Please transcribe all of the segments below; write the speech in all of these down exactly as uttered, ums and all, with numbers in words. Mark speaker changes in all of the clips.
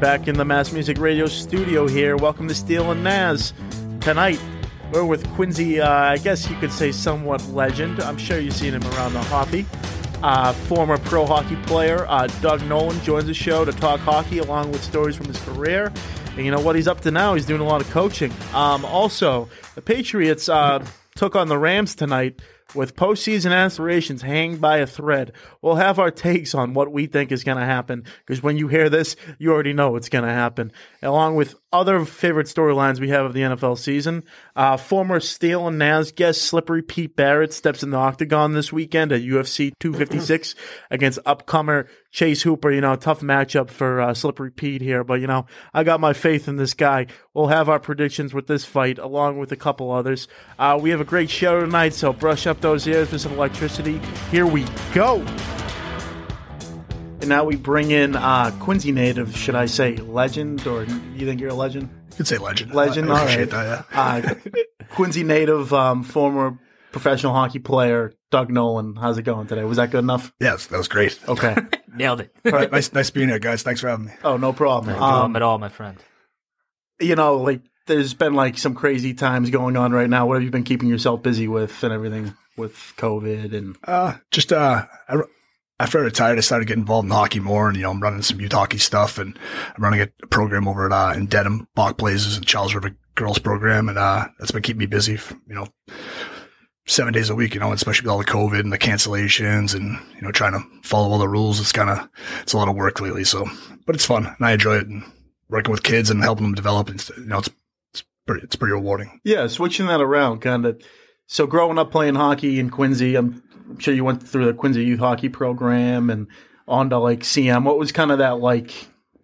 Speaker 1: back in the Mass Music Radio studio here. Welcome to Steele and Naz. Tonight, we're with Quincy, uh, I guess you could say somewhat legend. I'm sure you've seen him around the hockey. Uh, former pro hockey player uh, Doug Nolan joins the show to talk hockey along with stories from his career. And you know what he's up to now? He's doing a lot of coaching. Um, also, the Patriots uh, took on the Rams tonight with postseason aspirations hanging by a thread. We'll have our takes on what we think is going to happen, because when you hear this, you already know it's going to happen. Along with other favorite storylines we have of the N F L season, uh, former Steele and Naz guest Slippery Pete Barrett steps in the octagon this weekend at U F C two fifty-six against upcomer Chase Hooper. You know, tough matchup for uh, Slippery Pete here, but, you know, I got my faith in this guy. We'll have our predictions with this fight, along with a couple others. Uh, we have a great show tonight, so brush up those ears for some electricity. Here we go. And now we bring in uh, Quincy native, should I say legend, or you think you're a legend?
Speaker 2: You could say legend.
Speaker 1: Legend,
Speaker 2: I
Speaker 1: all
Speaker 2: appreciate
Speaker 1: right.
Speaker 2: that, yeah.
Speaker 1: uh, Quincy native, um, former professional hockey player, Doug Nolan. How's it going today? Was that good enough?
Speaker 2: Yes, that was great.
Speaker 1: Okay.
Speaker 3: Nailed it.
Speaker 1: All right.
Speaker 2: nice, nice being here, guys. Thanks for having me.
Speaker 1: Oh, no problem.
Speaker 3: No um, problem at all, my friend.
Speaker 1: You know, like, there's been, like, some crazy times going on right now. What have you been keeping yourself busy with and everything with COVID? And
Speaker 2: uh, Just uh, I, after I retired, I started getting involved in hockey more, and, you know, I'm running some youth hockey stuff, and I'm running a program over at uh, in Dedham, Bach Blazers and Charles River Girls program, and uh, that's been keeping me busy, for, you know, seven days a week, you know, especially with all the COVID and the cancellations and, you know, trying to follow all the rules. It's kind of, it's a lot of work lately. So, but it's fun and I enjoy it, and working with kids and helping them develop. And, you know, it's, it's pretty, it's pretty rewarding.
Speaker 1: Yeah. Switching that around kind of. So growing up playing hockey in Quincy, I'm sure you went through the Quincy youth hockey program and on to like C M. What was kind of that like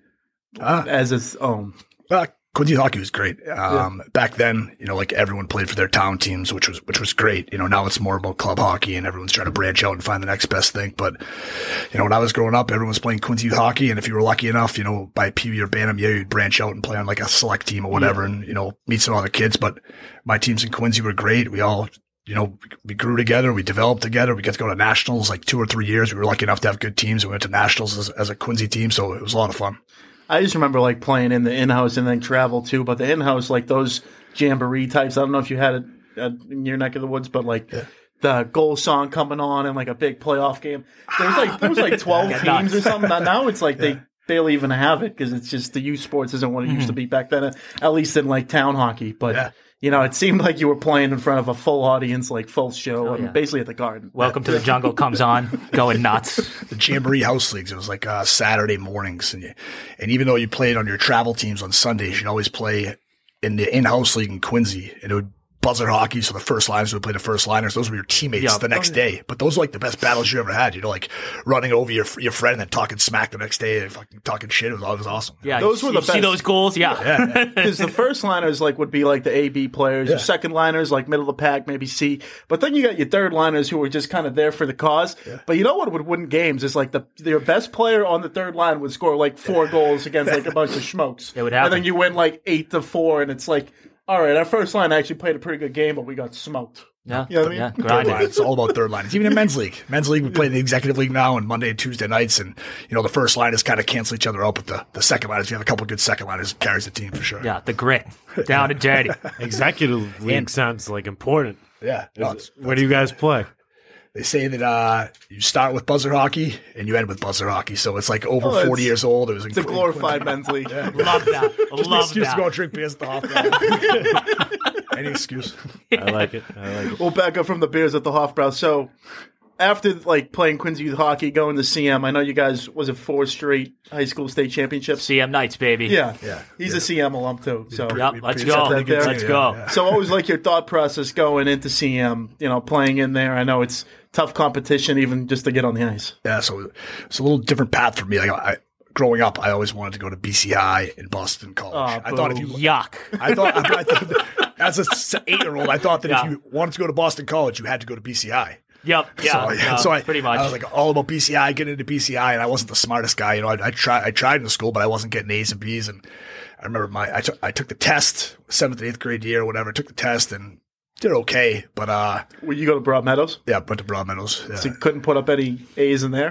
Speaker 1: uh, as its own?
Speaker 2: Uh, Quincy hockey was great. Um, yeah. Back then, you know, like everyone played for their town teams, which was, which was great. You know, now it's more about club hockey and everyone's trying to branch out and find the next best thing. But, you know, when I was growing up, everyone was playing Quincy hockey. And if you were lucky enough, you know, by Pee Wee or Bantam, yeah, you'd branch out and play on like a select team or whatever, yeah. and, you know, meet some other kids. But my teams in Quincy were great. We all, you know, we grew together. We developed together. We got to go to nationals like two or three years. We were lucky enough to have good teams. We went to nationals as, as a Quincy team. So it was a lot of fun.
Speaker 1: I just remember like playing in the in-house and then travel too, but the in-house, like those jamboree types, I don't know if you had it uh, in your neck of the woods, but like yeah. the goal song coming on and like a big playoff game. There was like, there was like twelve yeah, teams or something. Now it's like yeah. they barely even have it because it's just the youth sports isn't what it mm-hmm. used to be back then, at least in like town hockey. But yeah. you know, it seemed like you were playing in front of a full audience, like full show, oh, and yeah. basically at the Garden.
Speaker 3: Welcome to the Jungle comes on, going nuts.
Speaker 2: The Jamboree House Leagues, it was like uh, Saturday mornings. And, you, and even though you played on your travel teams on Sundays, you'd always play in the in-house league in Quincy. And it would buzzer hockey, so the first liners would play the first liners. Those were your teammates yeah. the next oh, yeah. day. But those were like the best battles you ever had. You know, like running over your your friend and then talking smack the next day and fucking talking shit. It was, it was awesome.
Speaker 3: Yeah,
Speaker 1: those
Speaker 3: you,
Speaker 1: were the
Speaker 3: you
Speaker 1: best.
Speaker 3: See those goals? Yeah.
Speaker 1: Because yeah. the first liners like would be like the A B players. Yeah. Your second liners like middle of the pack, maybe C. But then you got your third liners who were just kind of there for the cause. Yeah. But you know what would win games is like the your best player on the third line would score like four yeah. goals against like a bunch of schmucks.
Speaker 3: It would happen.
Speaker 1: And then you win like eight to four, and it's like, all right, our first line actually played a pretty good game, but we got smoked.
Speaker 3: Yeah,
Speaker 1: you know what I mean?
Speaker 3: Yeah, grinding.
Speaker 2: It's all about third lines. Even in men's league, men's league, we play in the executive league now on Monday and Tuesday nights, and you know the first liners kind of cancel each other out, but the, the second liners, if you have a couple of good second liners, it carries the team for sure.
Speaker 3: Yeah, the grit down and dirty.
Speaker 4: Executive league and, sounds like important.
Speaker 2: Yeah, no, it's,
Speaker 4: where do you guys play?
Speaker 2: They say that uh, you start with buzzer hockey and you end with buzzer hockey, so it's like over oh, forty years old. It was
Speaker 1: it's a glorified men's league.
Speaker 3: Yeah. Love that.
Speaker 2: Just
Speaker 3: Love
Speaker 2: an excuse
Speaker 3: that.
Speaker 2: to go drink beers at the Hofbrau. Any excuse.
Speaker 4: I like it. I like it.
Speaker 1: We'll back up from the beers at the Hofbrau. So after like playing Quincy youth hockey, going to C M, I know you guys was it four straight high school state championships.
Speaker 3: C M Knights, baby.
Speaker 1: Yeah,
Speaker 2: yeah.
Speaker 1: He's
Speaker 2: yeah.
Speaker 1: a C M alum too. So
Speaker 3: yep, let's go. Let's go.
Speaker 2: Yeah, yeah.
Speaker 1: So what was like your thought process going into C M? You know, playing in there. I know it's tough competition, even just to get on the ice.
Speaker 2: Yeah, so it's a little different path for me. Like I. Growing up, I always wanted to go to B C I in Boston College.
Speaker 1: Oh,
Speaker 2: I thought if you
Speaker 3: yuck,
Speaker 2: I thought, I thought as a eight-year-old, I thought that yeah. if you wanted to go to Boston College, you had to go to B C I.
Speaker 3: Yep. Yeah.
Speaker 2: So,
Speaker 3: yeah
Speaker 2: so I,
Speaker 3: pretty much.
Speaker 2: I was like all about B C I, getting into B C I, and I wasn't the smartest guy. You know, I, I tried. I tried in the school, but I wasn't getting A's and B's. And I remember my I took I took the test seventh and eighth grade year, or whatever. I took the test and did okay, but uh,
Speaker 1: Well, you go to Broad Meadows?
Speaker 2: yeah, went to Broad Meadows. Yeah.
Speaker 1: So you couldn't put up any A's in there?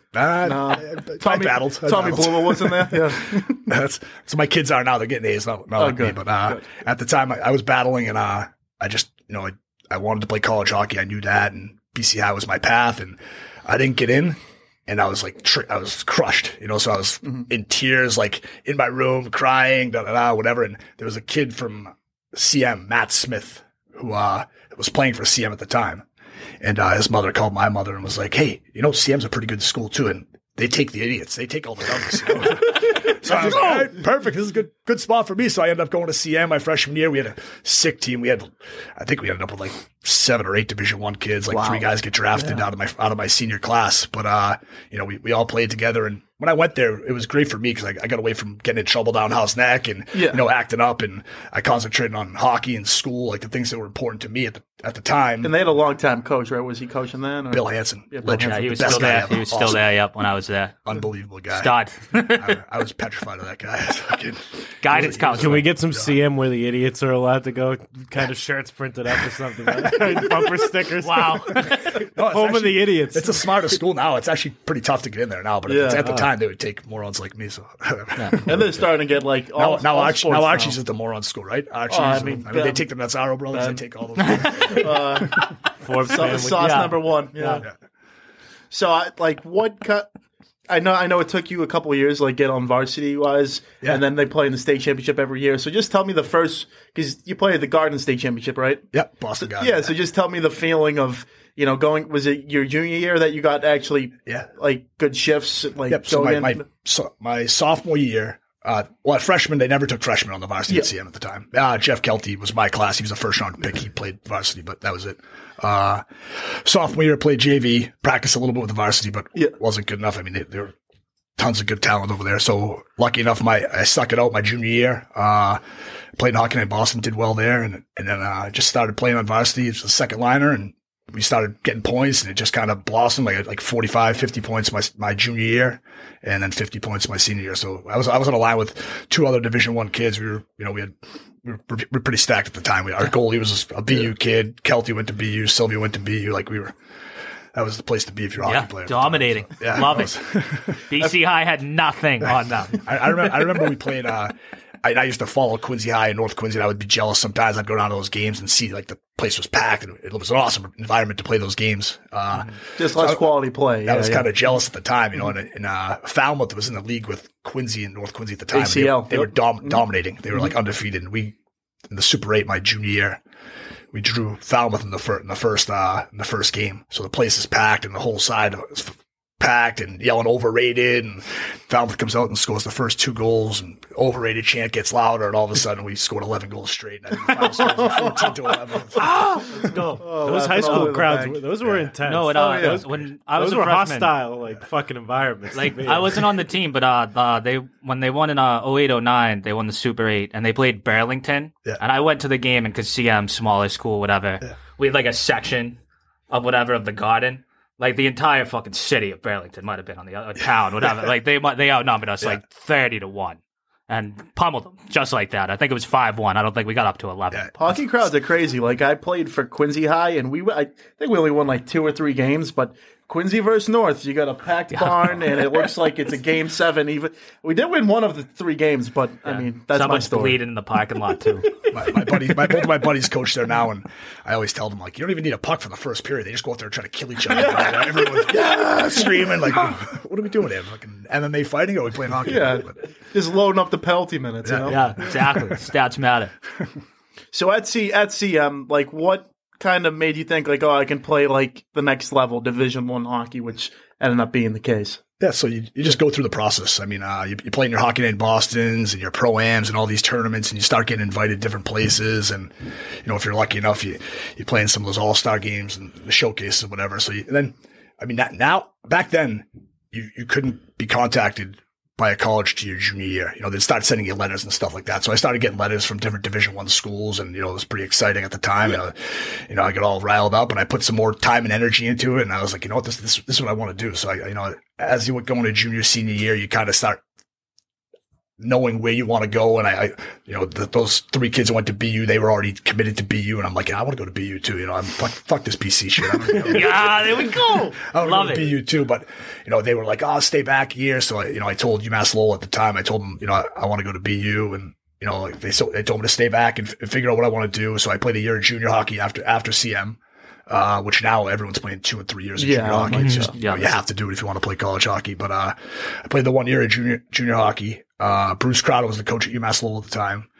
Speaker 2: Uh,
Speaker 1: No.
Speaker 2: I,
Speaker 1: Tommy,
Speaker 2: I battled. I
Speaker 1: Tommy
Speaker 2: battled.
Speaker 1: Bloomer wasn't there. Yeah.
Speaker 2: That's so my kids are now. They're getting A's, not, not
Speaker 1: Oh,
Speaker 2: like
Speaker 1: good.
Speaker 2: me. But uh,
Speaker 1: Good.
Speaker 2: at the time, I, I was battling, and uh, I just, you know, I, I wanted to play college hockey. I knew that, and B C High was my path, and I didn't get in. And I was like, tr- I was crushed, you know. So I was
Speaker 1: Mm-hmm.
Speaker 2: in tears, like in my room, crying, da da da, whatever. And there was a kid from C M, Matt Smith, who uh, was playing for C M at the time. And uh, his mother called my mother and was like, "Hey, you know, C M's a pretty good school too, and they take the idiots. They take all the dummies." You know? So I was like, all right, perfect. This is a good, good spot for me. So I ended up going to C M my freshman year. We had a sick team. We had, I think we ended up with like seven or eight Division One kids. Like
Speaker 1: Wow.
Speaker 2: three guys get drafted out of my out of my senior class. But uh, you know, we we all played together. And when I went there, it was great for me because I, I got away from getting in trouble down House Neck and
Speaker 1: Yeah.
Speaker 2: you know acting up. And I concentrated on hockey and school, like the things that were important to me at the at the time.
Speaker 1: And they had a long time coach, right? Was he coaching then? Or?
Speaker 2: Bill Hansen,
Speaker 1: Yeah, Bill
Speaker 2: legend,
Speaker 3: Yeah, he
Speaker 2: the
Speaker 3: was
Speaker 2: best
Speaker 3: still
Speaker 2: guy
Speaker 3: there.
Speaker 2: ever.
Speaker 3: He was still
Speaker 2: Awesome.
Speaker 3: there. Yep, when I was there.
Speaker 2: Unbelievable guy.
Speaker 3: Stud.
Speaker 2: I, I was petrified of that guy. Fucking-
Speaker 3: Guidance counselor.
Speaker 4: Can we get some C M where the idiots are allowed to go? Kind of shirts printed up or something. Like bumper stickers.
Speaker 3: Wow.
Speaker 2: No, it's
Speaker 4: Home of
Speaker 2: actually-
Speaker 4: the idiots.
Speaker 2: It's a smarter school now. It's actually pretty tough to get in there now, but
Speaker 1: Yeah.
Speaker 2: at the time they would take morons like me. So
Speaker 1: And they're starting to get like all,
Speaker 2: now, now,
Speaker 1: all
Speaker 2: Archie,
Speaker 1: sports
Speaker 2: now Archie's is the moron school, right? Archie's.
Speaker 1: Oh, I
Speaker 2: I
Speaker 1: mean,
Speaker 2: mean, they
Speaker 1: Ben-
Speaker 2: take the Mazzaro brothers.
Speaker 1: Ben-
Speaker 2: They take all those.
Speaker 4: Forbes
Speaker 1: Sa-
Speaker 4: family.
Speaker 1: sauce
Speaker 3: Yeah.
Speaker 1: number one. Yeah.
Speaker 2: Yeah.
Speaker 1: So, I, like, what cut? I know, I know, it took you a couple of years, like, get on varsity wise,
Speaker 2: Yeah.
Speaker 1: and then they play in the state championship every year. So, just tell me the first, because you play at the Garden State Championship, right?
Speaker 2: Yep, Boston guy.
Speaker 1: Yeah. So, just tell me the feeling of, you know, going. Was it your junior year that you got actually,
Speaker 2: Yeah.
Speaker 1: like, good shifts, like
Speaker 2: Yep. So
Speaker 1: going
Speaker 2: my,
Speaker 1: in?
Speaker 2: my, so my sophomore year, uh, well, at freshman, they never took freshmen on the varsity
Speaker 1: Yeah.
Speaker 2: at C M at the time. Uh, Jeff Kelty was my class. He was a first round pick. He played varsity, but that was it. Uh, sophomore year, played J V, practiced a little bit with the varsity, but
Speaker 1: Yeah.
Speaker 2: wasn't good enough. I mean, they, there were tons of good talent over there. So lucky enough, my, I stuck it out my junior year. Uh, played in Hockey Night Boston, did well there. And, and then, uh, just started playing on varsity as a second liner, and we started getting points, and it just kind of blossomed. Like, like forty-five, fifty points my, my junior year, and then fifty points my senior year. So I was, I was on a line with two other Division One kids. We were, you know, we had, we were, we were pretty stacked at the time. We, our goalie was a B U kid. Kelty went to B U. Sylvia went to B U. Like, we were, that was the place to be if you're a
Speaker 3: Yeah,
Speaker 2: hockey player.
Speaker 3: dominating.
Speaker 2: Yeah,
Speaker 3: Love
Speaker 2: it
Speaker 3: it. B C High had nothing on them.
Speaker 2: I, I remember, I remember we played, uh, I, I used to follow Quincy High and North Quincy, and I would be jealous sometimes. I'd go down to those games and see, like, the place was packed, and it was an awesome environment to play those games. Uh,
Speaker 1: just less
Speaker 2: so-
Speaker 1: quality play.
Speaker 2: I
Speaker 1: Yeah,
Speaker 2: was
Speaker 1: yeah.
Speaker 2: kind of jealous at the time, you know, and, and uh, Falmouth was in the league with Quincy and North Quincy at the time.
Speaker 1: A C L,
Speaker 2: They, they were
Speaker 1: yep.
Speaker 2: dom- dominating. They were like undefeated. And we, in the Super eight, my junior year, we drew Falmouth in the, fir- in the first uh, in the first game. So the place is packed, and the whole side is packed and yelling overrated. And Falmouth comes out and scores the first two goals, and overrated chant gets louder. And all of a sudden, we scored eleven goals straight. And I think the final score was fourteen to eleven.
Speaker 4: Let's go.
Speaker 1: Oh,
Speaker 4: those high
Speaker 1: laughing all
Speaker 4: school
Speaker 1: over the
Speaker 4: crowds,
Speaker 1: bank.
Speaker 4: were, those were intense.
Speaker 3: No, it, uh,
Speaker 1: Oh, yeah.
Speaker 3: those- when I was
Speaker 4: those
Speaker 3: a
Speaker 4: were
Speaker 3: freshman,
Speaker 4: hostile, like fucking environments.
Speaker 3: Like
Speaker 4: to be
Speaker 3: I
Speaker 4: in.
Speaker 3: wasn't on the team, but uh, uh, they when they won in uh oh eight oh nine, they won the Super eight, and they played Burlington.
Speaker 2: Yeah.
Speaker 3: And I went to the game, and because C M smaller school, whatever, we had like a section of whatever of the Garden. Like the entire fucking city of Burlington might have been on the other town, whatever. Like they might- they outnumbered us like thirty to one, and pummeled them just like that. I think it was five one. I don't think we got up to eleven.
Speaker 2: Yeah.
Speaker 1: Hockey crowds are crazy. Like, I played for Quincy High, and we I think we only won like two or three games, but Quincy versus North, you got a packed barn, and it looks like it's a game seven. Even we did win one of the three games, but I mean that's my
Speaker 3: Someone's
Speaker 1: story.
Speaker 3: bleeding in the parking lot too.
Speaker 2: my, my buddy, my, both of my buddies coach there now, and I always tell them, like, you don't even need a puck for the first period. They just go out there and try to kill each other. Everyone's yeah, screaming, like, what are we doing here? Fucking M M A fighting, or are we playing hockey?
Speaker 1: Yeah,
Speaker 2: But,
Speaker 1: just loading up the penalty minutes. You know.
Speaker 3: Yeah, exactly. Stats matter.
Speaker 1: So at C at C M, like, what kind of made you think like, oh, I can play like the next level, Division One hockey, which ended up being the case?
Speaker 2: yeah, so you, you just go through the process. I mean, uh, you, you play in your Hockey Night Bostons and your Pro-Ams and all these tournaments, and you start getting invited to different places. And, you know, if you're lucky enough, you, you play in some of those all-star games and the showcases and whatever. So you, and then, I mean, that, now, back then, you, you couldn't be contacted by a college to your junior year. You know, they'd start sending you letters and stuff like that. So I started getting letters from different Division One schools, and, you know, it was pretty exciting at the time. And, uh, you know, I got all riled up, and I put some more time and energy into it. And I was like, you know what, this, this, this is what I want to do. So I, you know, as you went going to junior, senior year, you kind of start knowing where you want to go. And I, I you know, the, those three kids that went to B U, they were already committed to B U. And I'm like, yeah, I want to go to B U too. You know, I'm fuck, fuck this B C shit. I don't, you know,
Speaker 3: Yeah, there we go.
Speaker 2: I would
Speaker 3: Love
Speaker 2: go
Speaker 3: it.
Speaker 2: to B U too, but you know, they were like, "Oh, I'll stay back a year." So I, you know, I told UMass Lowell at the time, I told them, you know, I, I want to go to B U, and you know, like they so they told me to stay back and, f- and figure out what I want to do. So I played a year of junior hockey after after C M, uh, which now everyone's playing two and three years of
Speaker 1: Yeah,
Speaker 2: junior hockey.
Speaker 1: mhm.
Speaker 2: It's just you,
Speaker 3: Yeah.
Speaker 2: know, you have to do it if you want to play college hockey. But uh, I played the one year of junior junior hockey. Uh, Bruce Crowder was the coach at UMass Lowell at the time,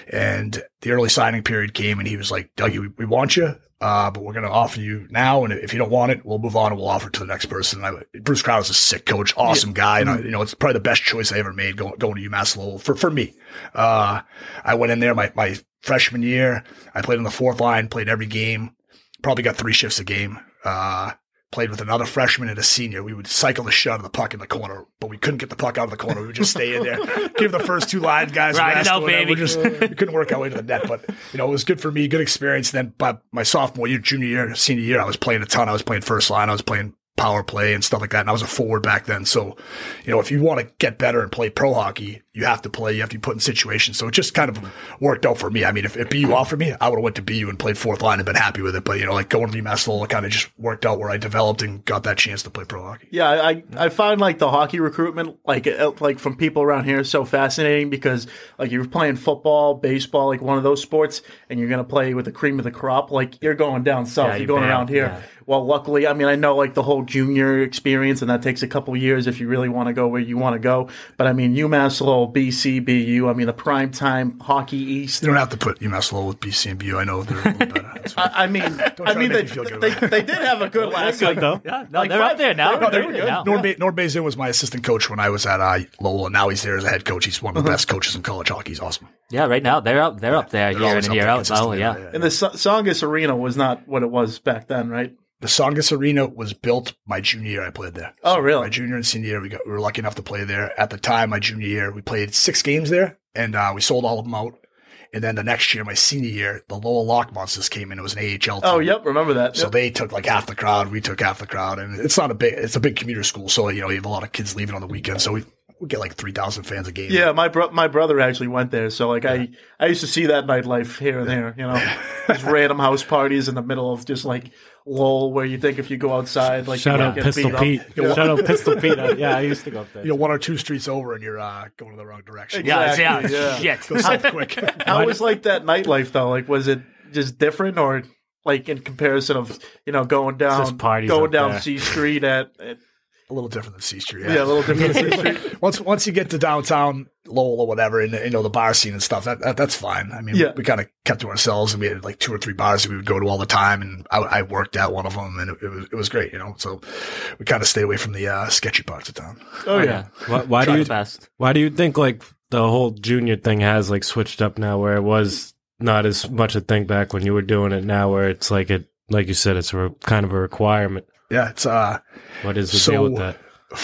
Speaker 2: and the early signing period came, and he was like, "Dougie, we, we want you." Uh, but we're going to offer you now. And if you don't want it, we'll move on and we'll offer it to the next person. And I, Bruce Crowder's a sick coach, awesome guy. And I, you know, it's probably the best choice I ever made going, going to UMass Lowell for, for me. Uh, I went in there my, my freshman year. I played on the fourth line, played every game, probably got three shifts a game. Uh, played with another freshman and a senior. We would cycle the shit out of the puck in the corner, but we couldn't get the puck out of the corner. We would just stay in there, give the first two line guys a
Speaker 3: Ride it
Speaker 2: rest.
Speaker 3: out,
Speaker 2: or whatever.
Speaker 3: baby.
Speaker 2: We just we couldn't work our way to the net, but you know, it was good for me, good experience. Then by my sophomore year, junior year, senior year, I was playing a ton. I was playing first line. I was playing power play and stuff like that. And I was a forward back then. So, you know, if you want to get better and play pro hockey, you have to play, you have to be put in situations. So it just kind of worked out for me. I mean, if, if B U offered me, I would have went to B U and played fourth line and been happy with it. But, you know, like going to UMass Lowell, it kind of just worked out where I developed and got that chance to play pro hockey.
Speaker 1: Yeah, I I find like the hockey recruitment, like uh, like from people around here, so fascinating because like you're playing football, baseball, like one of those sports, and you're gonna play with the cream of the crop. Like you're going down south,
Speaker 3: Yeah,
Speaker 1: you're
Speaker 3: you
Speaker 1: going
Speaker 3: bet,
Speaker 1: around here.
Speaker 3: yeah.
Speaker 1: Well, luckily, I mean, I know like the whole junior experience, and that takes a couple years if you really want to go where you want to go. But I mean, UMass Lowell, B C, B U. I mean, the prime time hockey East.
Speaker 2: You don't have to put UMass Lowell with B C and B U. I know they're a little better. That's fine.
Speaker 1: I, I mean, I
Speaker 2: try to
Speaker 1: mean,
Speaker 2: make
Speaker 1: they,
Speaker 2: me feel good
Speaker 1: they,
Speaker 2: about it.
Speaker 1: they did have a good last
Speaker 4: Good
Speaker 1: like,
Speaker 4: though.
Speaker 3: Yeah, no,
Speaker 1: Like
Speaker 3: they're
Speaker 1: five-
Speaker 3: up there now.
Speaker 1: they were-
Speaker 3: They're
Speaker 1: they were
Speaker 3: there
Speaker 1: good.
Speaker 3: now.
Speaker 2: Norm, ba- Norm Bazin was my assistant coach when I was at uh, Lowell, and now he's there as a head coach. He's one of the best coaches in college hockey. He's awesome.
Speaker 3: Yeah, right now they're up. They're up there
Speaker 2: They're
Speaker 3: year in
Speaker 2: always
Speaker 3: and
Speaker 2: up
Speaker 3: year
Speaker 2: there
Speaker 3: out. Oh,
Speaker 2: consistently.
Speaker 3: yeah.
Speaker 1: And the Sa- Songus Arena was not what it was back then, right?
Speaker 2: The Songus Arena was built my junior year. I played there.
Speaker 1: Oh, really?
Speaker 2: My junior and senior year, we got we were lucky enough to play there. At the time, my junior year, we played six games there, and uh, we sold all of them out. And then the next year, my senior year, the Lowell Lock Monsters came in. It was an A H L team.
Speaker 1: Oh, yep, remember that.
Speaker 2: So
Speaker 1: Yep.
Speaker 2: they took like half the crowd. We took half the crowd, and it's not a big. It's a big commuter school, so you know you have a lot of kids leaving on the weekend. So we we get like three thousand fans a game.
Speaker 1: Yeah, my bro- my brother actually went there, so like I, I used to see that nightlife here and there, you know, just random house parties in the middle of just like Lowell, where you think if you go outside, like
Speaker 4: Shout
Speaker 1: you
Speaker 4: out
Speaker 1: might get
Speaker 4: Pistol
Speaker 1: beat up.
Speaker 4: Pete. Shout out Pistol Pete. Uh, Yeah, I used to go up there.
Speaker 2: You know, one or two streets over, and you're uh, going in the wrong direction.
Speaker 3: Yeah,
Speaker 1: Exactly,
Speaker 3: yeah,
Speaker 1: yeah.
Speaker 3: shit.
Speaker 2: Go south quick.
Speaker 1: How was like that nightlife though? Like, was it just different, or like in comparison of you know going down,
Speaker 4: Just parties
Speaker 1: going
Speaker 4: up
Speaker 1: down
Speaker 4: there.
Speaker 1: C Street at, at
Speaker 2: A little different than C Street.
Speaker 1: yeah. a little different. than C Street.
Speaker 2: once once you get to downtown Lowell or whatever, and you know the bar scene and stuff, that, that that's fine. I mean,
Speaker 1: Yeah.
Speaker 2: we, we kind of kept to ourselves, and we had like two or three bars that we would go to all the time, and I, I worked at one of them, and it, it was it was great, you know. So we kind of stayed away from the uh, sketchy parts of town.
Speaker 1: Oh yeah.
Speaker 4: Why, why do
Speaker 3: Try
Speaker 4: you
Speaker 3: the best.
Speaker 4: Why do you think like the whole junior thing has like switched up now, where it was not as much a thing back when you were doing it? Now, where it's like it, like you said, it's a re- kind of a requirement.
Speaker 2: Yeah, it's uh.
Speaker 4: What is the
Speaker 2: So-
Speaker 4: deal with that?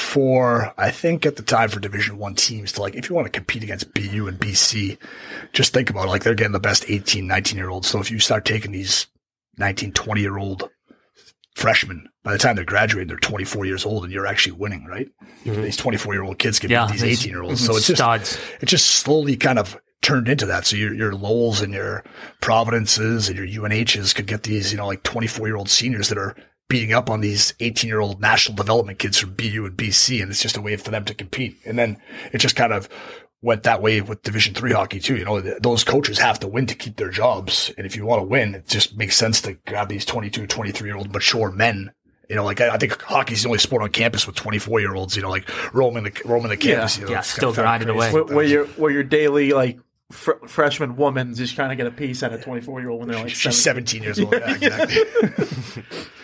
Speaker 2: For I think at the time for Division One teams to like, if you want to compete against B U and B C, just think about it. Like they're getting the best eighteen, nineteen year olds. So if you start taking these nineteen, twenty year old freshmen, by the time they're graduating, they're twenty-four years old, and you're actually winning, right?
Speaker 4: Mhm.
Speaker 2: These twenty-four year old kids can
Speaker 3: Yeah,
Speaker 2: beat these
Speaker 3: these-
Speaker 2: eighteen year olds. So it's just
Speaker 3: Studs.
Speaker 2: it just slowly kind of turned into that. So your your Lowells and your Providences and your U N Hs could get these, you know, like twenty-four year old seniors that are beating up on these eighteen year old national development kids from B U and B C, and it's just a way for them to compete. And then it just kind of went that way with Division three hockey too. You know, th- those coaches have to win to keep their jobs. And if you want to win, it just makes sense to grab these twenty-two, twenty-three year old mature men. You know, like I, I think hockey's the only sport on campus with twenty-four year olds, you know, like roaming the, roaming the campus.
Speaker 1: Yeah.
Speaker 2: You know,
Speaker 3: Yeah,
Speaker 2: it's
Speaker 3: still
Speaker 2: kinda
Speaker 3: grinding
Speaker 2: crazy.
Speaker 3: away.
Speaker 1: Where, where your where your daily like fr- freshman woman just trying to get a piece at a twenty-four year old when they're like
Speaker 2: She's
Speaker 1: seventeen.
Speaker 2: seventeen years old. Yeah, exactly.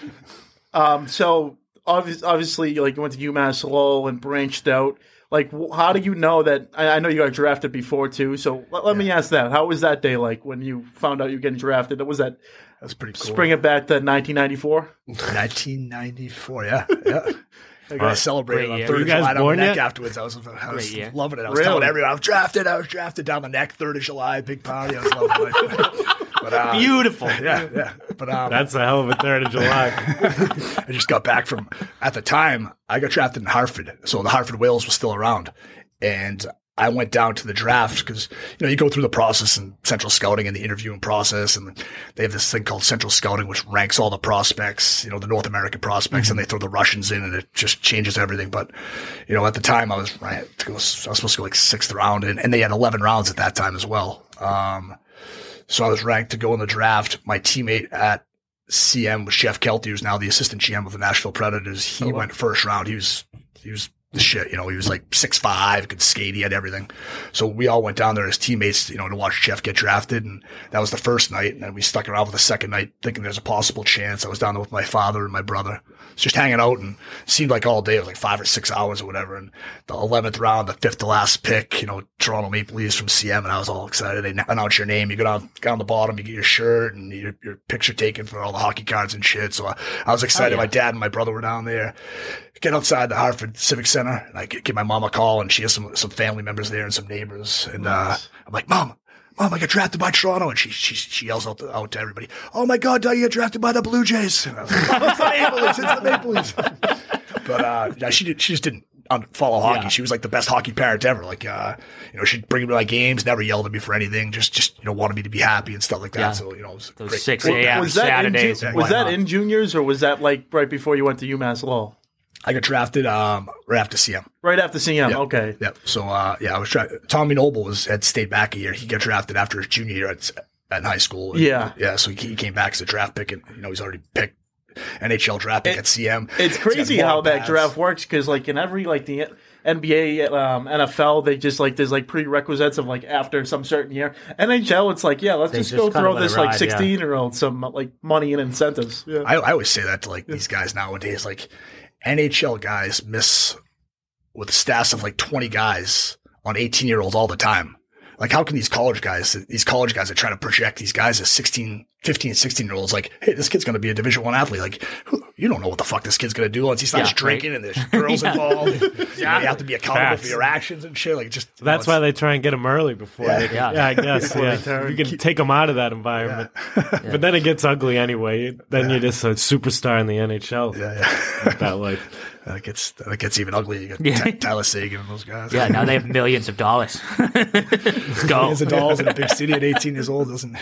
Speaker 1: Um, so obviously, obviously, like you went to UMass Lowell and branched out. Like, wh- how do you know that? I, I know you got drafted before too. So let, let me ask that. How was that day like when you found out you were getting drafted? Was that
Speaker 2: That's pretty cool.
Speaker 1: spring it back to nineteen ninety-four?
Speaker 2: nineteen ninety-four, yeah. Yeah. I got celebrated
Speaker 3: Great
Speaker 2: on
Speaker 3: year.
Speaker 2: third
Speaker 4: Were
Speaker 2: of
Speaker 4: you guys
Speaker 2: July down the
Speaker 4: born
Speaker 2: neck
Speaker 4: yet?
Speaker 2: afterwards. I was, I was
Speaker 3: Great year.
Speaker 2: loving it. I was
Speaker 1: Really?
Speaker 2: telling everyone I was drafted. I was drafted down the neck, third of July, big party. I was loving life. But, uh,
Speaker 3: Beautiful.
Speaker 2: yeah, yeah. But um,
Speaker 4: That's a hell of a third of July.
Speaker 2: I just got back from, at the time, I got drafted in Hartford. So the Hartford Whales was still around. And I went down to the draft because, you know, you go through the process in Central Scouting and the interviewing process, and they have this thing called Central Scouting, which ranks all the prospects, you know, the North American prospects, mm-hmm. and they throw the Russians in, and it just changes everything. But, you know, at the time I was, I, to go, I was supposed to go like sixth round, and, and they had eleven rounds at that time as well. Um, so I was ranked to go in the draft. My teammate at C M was Jeff Kelty, who's now the assistant G M of the Nashville Predators. He oh, wow. went first round. He was, he was, the shit, you know, he was like six five, could skate, he had everything. So we all went down there as teammates, you know, to watch Jeff get drafted. And that was the first night. And then we stuck around for the second night thinking there's a possible chance. I was down there with my father and my brother, just hanging out, and it seemed like all day. It was like five or six hours or whatever. And the eleventh round, the fifth to last pick, you know, Toronto Maple Leafs from C M. And I was all excited. They announce your name. You go down, down the bottom, you get your shirt and your, your picture taken for all the hockey cards and shit. So I, I was excited. Oh, yeah. My dad and my brother were down there. Get outside the Hartford Civic Center, and I give my mom a call, and she has some some family members there and some neighbors. And uh, I'm like, Mom, Mom, I got drafted by Toronto. And she she she yells out to, out to everybody, oh my God, Dad, you got drafted by the Blue Jays. And I was like, oh, it's the Maple Leafs, it's the Maple Leafs. But uh, yeah, she did, she just didn't follow hockey. Yeah. She was like the best hockey parent ever. Like, uh, you know, she'd bring me to my games, never yelled at me for anything, just just you know wanted me to be happy and stuff like that. Yeah. So you know, it was
Speaker 3: those
Speaker 2: great.
Speaker 3: six a.m. Saturdays.
Speaker 1: Ju- was that in juniors, or was that like right before you went to UMass Lowell?
Speaker 2: I got drafted um, right after C M.
Speaker 1: Right after C M,
Speaker 2: yep.
Speaker 1: Okay.
Speaker 2: Yep. So, uh, yeah, I was trying. Tommy Noble was had stayed back a year. He got drafted after his junior year at, at high school. And,
Speaker 1: yeah.
Speaker 2: Yeah. So he, he came back as a draft pick, and you know he's already picked N H L draft pick it, at C M.
Speaker 1: It's crazy how that paths. draft works, because like in every like the N B A, um, N F L, they just like there's like prerequisites of like after some certain year. N H L, it's like yeah, let's just, just go throw this ride, like sixteen year old some like money and incentives. Yeah.
Speaker 2: I, I always say that to like these guys nowadays, like. N H L guys miss with staffs of like twenty guys on eighteen year olds all the time. Like, how can these college guys, these college guys are trying to project these guys as sixteen, fifteen, sixteen year olds like, hey, this kid's going to be a Division One athlete. Like, who, you don't know what the fuck this kid's going to do once he starts yeah, drinking right? and there's girls yeah. involved. You, know, you have to be accountable Facts. for your actions and shit. Like, just
Speaker 4: so that's
Speaker 2: know,
Speaker 4: why they try and get them early before.
Speaker 2: Yeah,
Speaker 4: they, yeah. yeah I guess. yeah. You can take them out of that environment, yeah. Yeah. but then it gets ugly anyway. Then yeah. you're just a superstar in the N H L.
Speaker 2: Yeah, yeah.
Speaker 4: With that life.
Speaker 2: That gets that gets even ugly. You got
Speaker 3: yeah.
Speaker 2: T- Tyler Sagan and those guys.
Speaker 3: Yeah, now they have millions of dollars. Let's go.
Speaker 2: Millions of dollars in a big city at eighteen years old doesn't.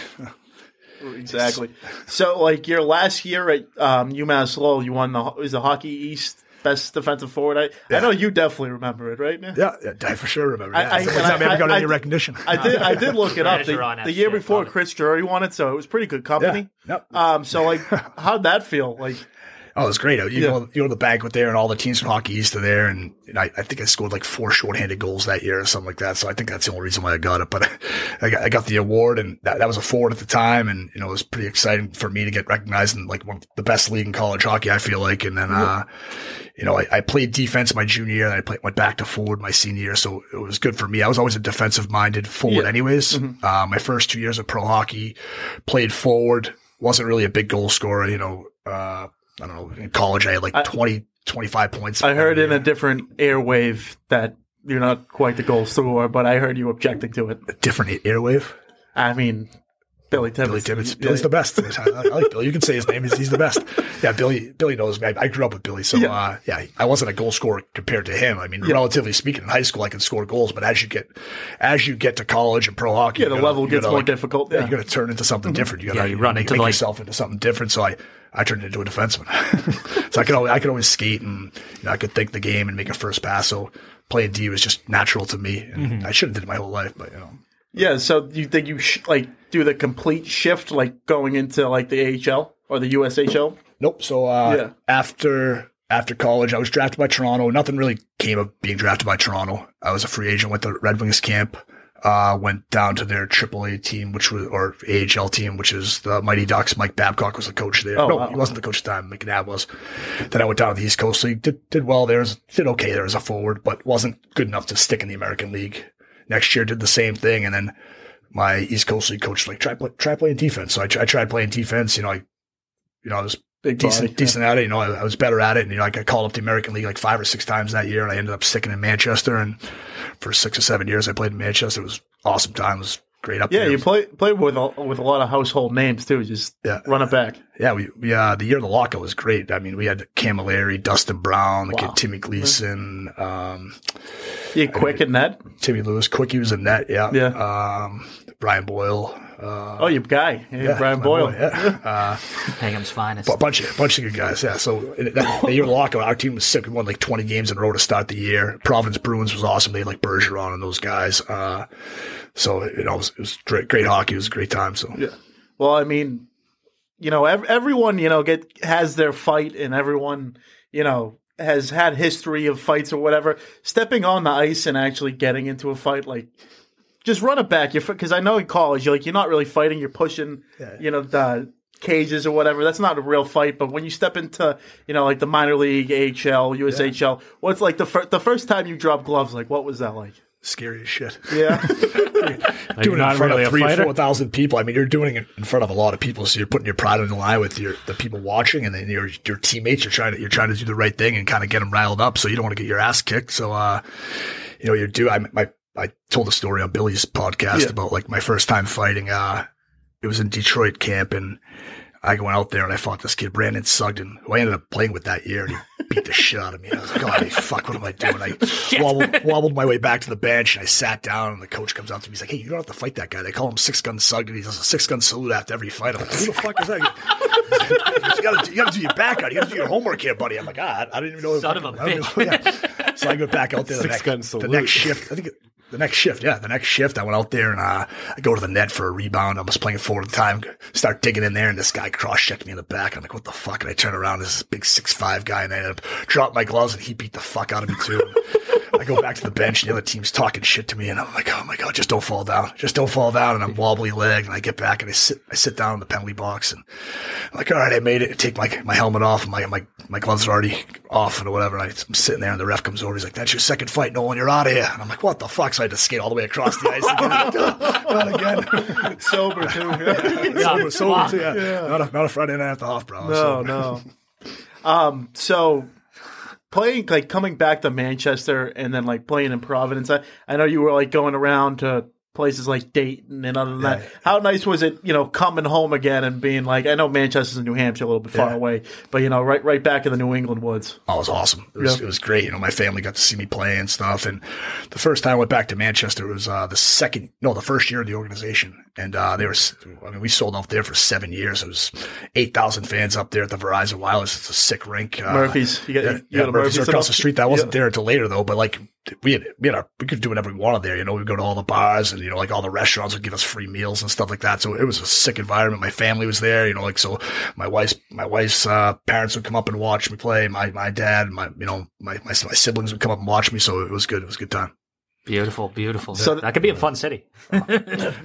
Speaker 1: Exactly. So, like your last year at um, UMass Lowell, you won the was the Hockey East Best Defensive Forward. I,
Speaker 2: yeah.
Speaker 1: I know you definitely remember it, right?
Speaker 2: Yeah, yeah I for sure remember.
Speaker 1: I, I,
Speaker 2: it's not never got
Speaker 1: I,
Speaker 2: any
Speaker 1: I,
Speaker 2: recognition.
Speaker 1: I did. I did look it up. The, the year before, Chris Drury won it, so it was pretty good company.
Speaker 2: Yeah. Yep.
Speaker 1: Um. So, like, how'd that feel? Like.
Speaker 2: Oh, it was great. You, yeah. go, you go to the banquet there, and all the teams from Hockey East are there, and, and I, I think I scored like four shorthanded goals that year or something like that. So I think that's the only reason why I got it. But I got, I got the award, and that, that was a forward at the time, and you know it was pretty exciting for me to get recognized in like one of the best league in college hockey. I feel like, and then yeah. uh, you know I, I played defense my junior year, and I played, went back to forward my senior year, so it was good for me. I was always a defensive minded forward, yeah. anyways. Mm-hmm. Uh, my first two years of pro hockey, played forward, wasn't really a big goal scorer, you know. Uh, I don't know, in college I had like I, twenty, twenty-five points.
Speaker 1: I heard in a different airwave that you're not quite the goal scorer, but I heard you objecting to it.
Speaker 2: A different airwave?
Speaker 1: I mean, Billy Tibbetts.
Speaker 2: Billy Tibbetts. Billy's the best. I, I like Billy. You can say his name. He's, he's the best. Yeah, Billy Billy knows me. I, I grew up with Billy. So, yeah. Uh, yeah, I wasn't a goal scorer compared to him. I mean, yeah. relatively speaking, in high school, I could score goals. But as you get as you get to college and pro hockey,
Speaker 1: yeah, the
Speaker 2: gotta,
Speaker 1: level gets
Speaker 2: gotta,
Speaker 1: more
Speaker 2: like,
Speaker 1: difficult.
Speaker 2: Yeah.
Speaker 1: Yeah.
Speaker 2: You're going to turn into something different. You got to
Speaker 3: yeah, you run
Speaker 2: make,
Speaker 3: into
Speaker 2: make
Speaker 3: like,
Speaker 2: yourself into something different. So I, I turned into a defenseman. so I could always, I could always skate, and you know, I could think the game and make a first pass. So playing D was just natural to me. And mm-hmm. I should have did it my whole life, but you know.
Speaker 1: Yeah. So you think you sh- like do the complete shift, like going into like the A H L or the U S H L?
Speaker 2: Nope. So uh, yeah. after after college, I was drafted by Toronto. Nothing really came of being drafted by Toronto. I was a free agent. Went to Red Wings camp. Uh, went down to their triple A team, which was, or A H L team, which is the Mighty Ducks. Mike Babcock was the coach there.
Speaker 1: Oh,
Speaker 2: no,
Speaker 1: wow.
Speaker 2: he wasn't the coach at the time. McNabb was. Then I went down to the East Coast League. Did, did well there. Did okay there as a forward, but wasn't good enough to stick in the American League. Next year, did the same thing. And then my East Coast League coach was like, try, play, try playing defense. So I, I tried playing defense. You know, I, you know, I was
Speaker 1: Big
Speaker 2: decent,
Speaker 1: body,
Speaker 2: decent
Speaker 1: yeah.
Speaker 2: at it. You know, I, I was better at it. And, you know, I got called up to the American League like five or six times that year. And I ended up sticking in Manchester. And for six or seven years, I played in Manchester. It was awesome time. It was great up
Speaker 1: Yeah,
Speaker 2: there.
Speaker 1: you play played with a, with a lot of household names too. Just
Speaker 2: Yeah.
Speaker 1: run it back.
Speaker 2: Yeah, we, we uh, the year of the lockout was great. I mean, we had Camilleri, Dustin Brown, the
Speaker 1: Wow.
Speaker 2: kid Timmy Gleason, um,
Speaker 1: You quick in net.
Speaker 2: Timmy Lewis, Quickie was in net. Yeah,
Speaker 1: Yeah.
Speaker 2: Um, Brian Boyle. Uh,
Speaker 1: Oh, your guy, yeah,
Speaker 2: yeah,
Speaker 1: Brian
Speaker 2: my
Speaker 1: Boyle.
Speaker 2: boy, yeah. Uh,
Speaker 3: Hangham's finest.
Speaker 2: a bunch of bunch of good guys. Yeah. So in that, the year of the lockout, our team was sick. We won like twenty games in a row to start the year. Providence Bruins was awesome. They had like Bergeron and those guys. Uh, so you know, it was, it was great, great hockey. It was a great time. So
Speaker 1: Yeah. Well, I mean, you know, ev- everyone, you know, get has their fight, and everyone, you know, has had history of fights or whatever. Stepping on the ice and actually getting into a fight, like, just run it back. You're because I know in college, you're like you're not really fighting. You're pushing,
Speaker 2: Yeah.
Speaker 1: you know, the cages or whatever. That's not a real fight. But when you step into, you know, like the minor league, A H L, U S H L, what's like the fir- the first time you dropped gloves? Like, what was that like?
Speaker 2: scary as shit.
Speaker 1: Yeah.
Speaker 4: Like,
Speaker 2: Doing it
Speaker 4: not
Speaker 2: in front
Speaker 4: really
Speaker 2: of
Speaker 4: a
Speaker 2: three or
Speaker 4: fighter.
Speaker 2: four thousand people. I mean, you're doing it in front of a lot of people, so you're putting your pride on the line with your the people watching, and then your your teammates. You're trying to you're trying to do the right thing and kind of get them riled up, so you don't want to get your ass kicked. So, uh, you know, you do. I my I told a story on Billy's podcast
Speaker 1: Yeah.
Speaker 2: about like my first time fighting. Uh, it was in Detroit camp, and I went out there and I fought this kid, Brandon Sugden, who I ended up playing with that year, and he beat the shit out of me. I was like, oh, fuck, what am I doing? I wobbled, wobbled my way back to the bench, and I sat down, and the coach comes up to me. He's like, hey, you don't have to fight that guy. They call him Six Gun Sugden. He does a six gun salute after every fight. I'm like, who the fuck is that? you gotta, you gotta do your back out. You gotta do your homework here, buddy. I'm like, ah, I didn't even know.
Speaker 3: Son of a
Speaker 2: I don't
Speaker 3: bitch.
Speaker 2: know. Yeah. So I go back out there the
Speaker 4: Six gun
Speaker 2: next, the
Speaker 4: salute.
Speaker 2: next shift. I think it, the next shift, yeah, the next shift, I went out there and uh, I go to the net for a rebound. I was playing forward at the time, start digging in there, and this guy cross-checked me in the back. I'm like, what the fuck? And I turn around, this big six five guy, and I ended up dropping my gloves, and he beat the fuck out of me, too. I go back to the bench, and the other team's talking shit to me, and I'm like, oh, my God, just don't fall down. Just don't fall down, and I'm wobbly legged, and I get back, and I sit I sit down in the penalty box, and I'm like, all right, I made it. I take my, my helmet off, and my, my, my gloves are already off and whatever. And I'm sitting there, and the ref comes over. He's like, that's your second fight, Nolan. You're out of here. And I'm like, what the fuck? So I had to skate all the way across the ice again. Not again.
Speaker 1: Sober too.
Speaker 2: sober, sober,
Speaker 3: fuck.
Speaker 2: too, yeah.
Speaker 1: Yeah.
Speaker 2: Not a, not a Friday night at the Hofbrau.
Speaker 1: No,
Speaker 2: so.
Speaker 1: no. Um, so playing like coming back to Manchester and then like playing in Providence. I, I know you were like going around to places like Dayton and other than
Speaker 2: Yeah.
Speaker 1: that. How nice was it, you know, coming home again and being like, I know Manchester's in New Hampshire a little bit far
Speaker 2: Yeah.
Speaker 1: away, but you know, right right back in the New England woods.
Speaker 2: Oh, it was awesome. It was,
Speaker 1: Yeah.
Speaker 2: it was great. You know, my family got to see me play and stuff. And the first time I went back to Manchester was uh, the second, no, the first year of the organization. And uh, they were, I mean, we sold out there for seven years. It was eight thousand fans up there at the Verizon Wireless. It's a sick rink. Uh,
Speaker 1: Murphy's. You got,
Speaker 2: Yeah,
Speaker 1: you
Speaker 2: yeah,
Speaker 1: got a
Speaker 2: Murphy's
Speaker 1: Murphy's
Speaker 2: across the
Speaker 1: up?
Speaker 2: street. That wasn't
Speaker 1: Yeah.
Speaker 2: there until later though. But like we had, we had our, we could do whatever we wanted there. You know, we'd go to all the bars and you know, like all the restaurants would give us free meals and stuff like that. So it was a sick environment. My family was there. You know, like so, my wife's my wife's uh, parents would come up and watch me play. My my dad, my you know, my, my my siblings would come up and watch me. So it was good. It was a good time.
Speaker 3: Beautiful, beautiful.
Speaker 1: So
Speaker 3: that could be a fun city.
Speaker 4: yeah,
Speaker 3: Let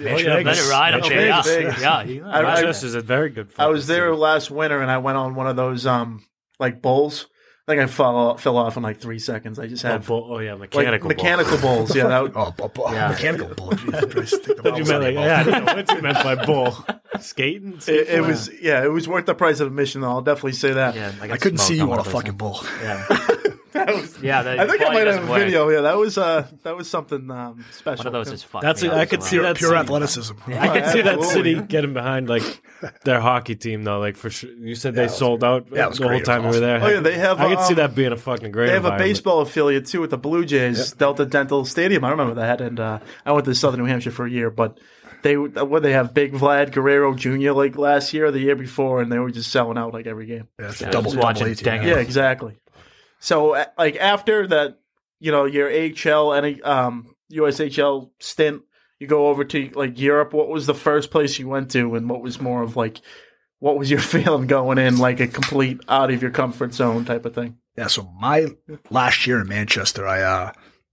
Speaker 3: it ride up
Speaker 2: Manchester
Speaker 3: there. Yeah,
Speaker 1: Vegas.
Speaker 3: yeah. you-
Speaker 1: I- I-
Speaker 4: Manchester's a very good.
Speaker 1: I was
Speaker 4: fucking
Speaker 1: there
Speaker 4: city.
Speaker 1: last winter and I went on one of those um like bowls. I think I fell fell off in like three seconds. I just
Speaker 4: Oh,
Speaker 1: had
Speaker 4: bull- oh yeah,
Speaker 1: like
Speaker 4: mechanical. bull.
Speaker 1: mechanical bowls. Yeah, that would,
Speaker 2: Oh, bu- bu-
Speaker 3: Yeah.
Speaker 2: mechanical bull. Jesus Christ. Take the
Speaker 4: Thought you
Speaker 2: balls
Speaker 4: meant
Speaker 2: out
Speaker 4: like,
Speaker 2: of your
Speaker 4: yeah, I
Speaker 2: mouth.
Speaker 4: didn't know what you meant by bull. Skating.
Speaker 1: it, it was yeah, it was worth the price of admission. Though I'll definitely say that.
Speaker 3: Yeah,
Speaker 2: I
Speaker 3: got
Speaker 2: couldn't
Speaker 3: smoked
Speaker 2: see you
Speaker 3: one
Speaker 2: on a
Speaker 3: of those
Speaker 2: fucking
Speaker 3: things.
Speaker 2: bull.
Speaker 3: Yeah,
Speaker 1: That was,
Speaker 3: yeah. that
Speaker 1: I think I
Speaker 3: probably
Speaker 1: might have
Speaker 3: doesn't
Speaker 1: a
Speaker 3: work.
Speaker 1: video. Yeah, that was uh that was something um, special.
Speaker 3: One of those is fun.
Speaker 4: That's
Speaker 3: yeah,
Speaker 4: it. I could
Speaker 3: so,
Speaker 4: see
Speaker 3: uh,
Speaker 4: that
Speaker 2: Pure
Speaker 4: city.
Speaker 2: athleticism.
Speaker 4: I could see that
Speaker 1: Absolutely.
Speaker 4: city getting behind like their hockey team though. Like for sure, you said they
Speaker 2: it was-
Speaker 4: sold out
Speaker 2: yeah, it was
Speaker 4: the whole
Speaker 2: great. It
Speaker 4: time
Speaker 2: was
Speaker 4: we were there.
Speaker 1: Oh, yeah, they have,
Speaker 4: I could see
Speaker 1: um,
Speaker 4: that being a fucking great.
Speaker 1: They have a
Speaker 4: environment.
Speaker 1: baseball affiliate too with the Blue Jays, Delta Dental Stadium. I remember that, and uh, I went to Southern New Hampshire for a year. But they what they have Big Vlad Guerrero Junior like last year or the year before, and they were just selling out like every game.
Speaker 2: Yeah, it's a
Speaker 3: Yeah,
Speaker 2: double,
Speaker 3: just
Speaker 2: double
Speaker 3: watching
Speaker 2: A team.
Speaker 3: Dang
Speaker 2: Yeah.
Speaker 1: Yeah, exactly. So uh, like after that, you know, your A H L and um, U S H L stint, you go over to like Europe. What was the first place you went to, and what was more of like, what was your feeling going in, like a complete out of your comfort zone type of thing?
Speaker 2: Yeah, so my last year in Manchester, I uh,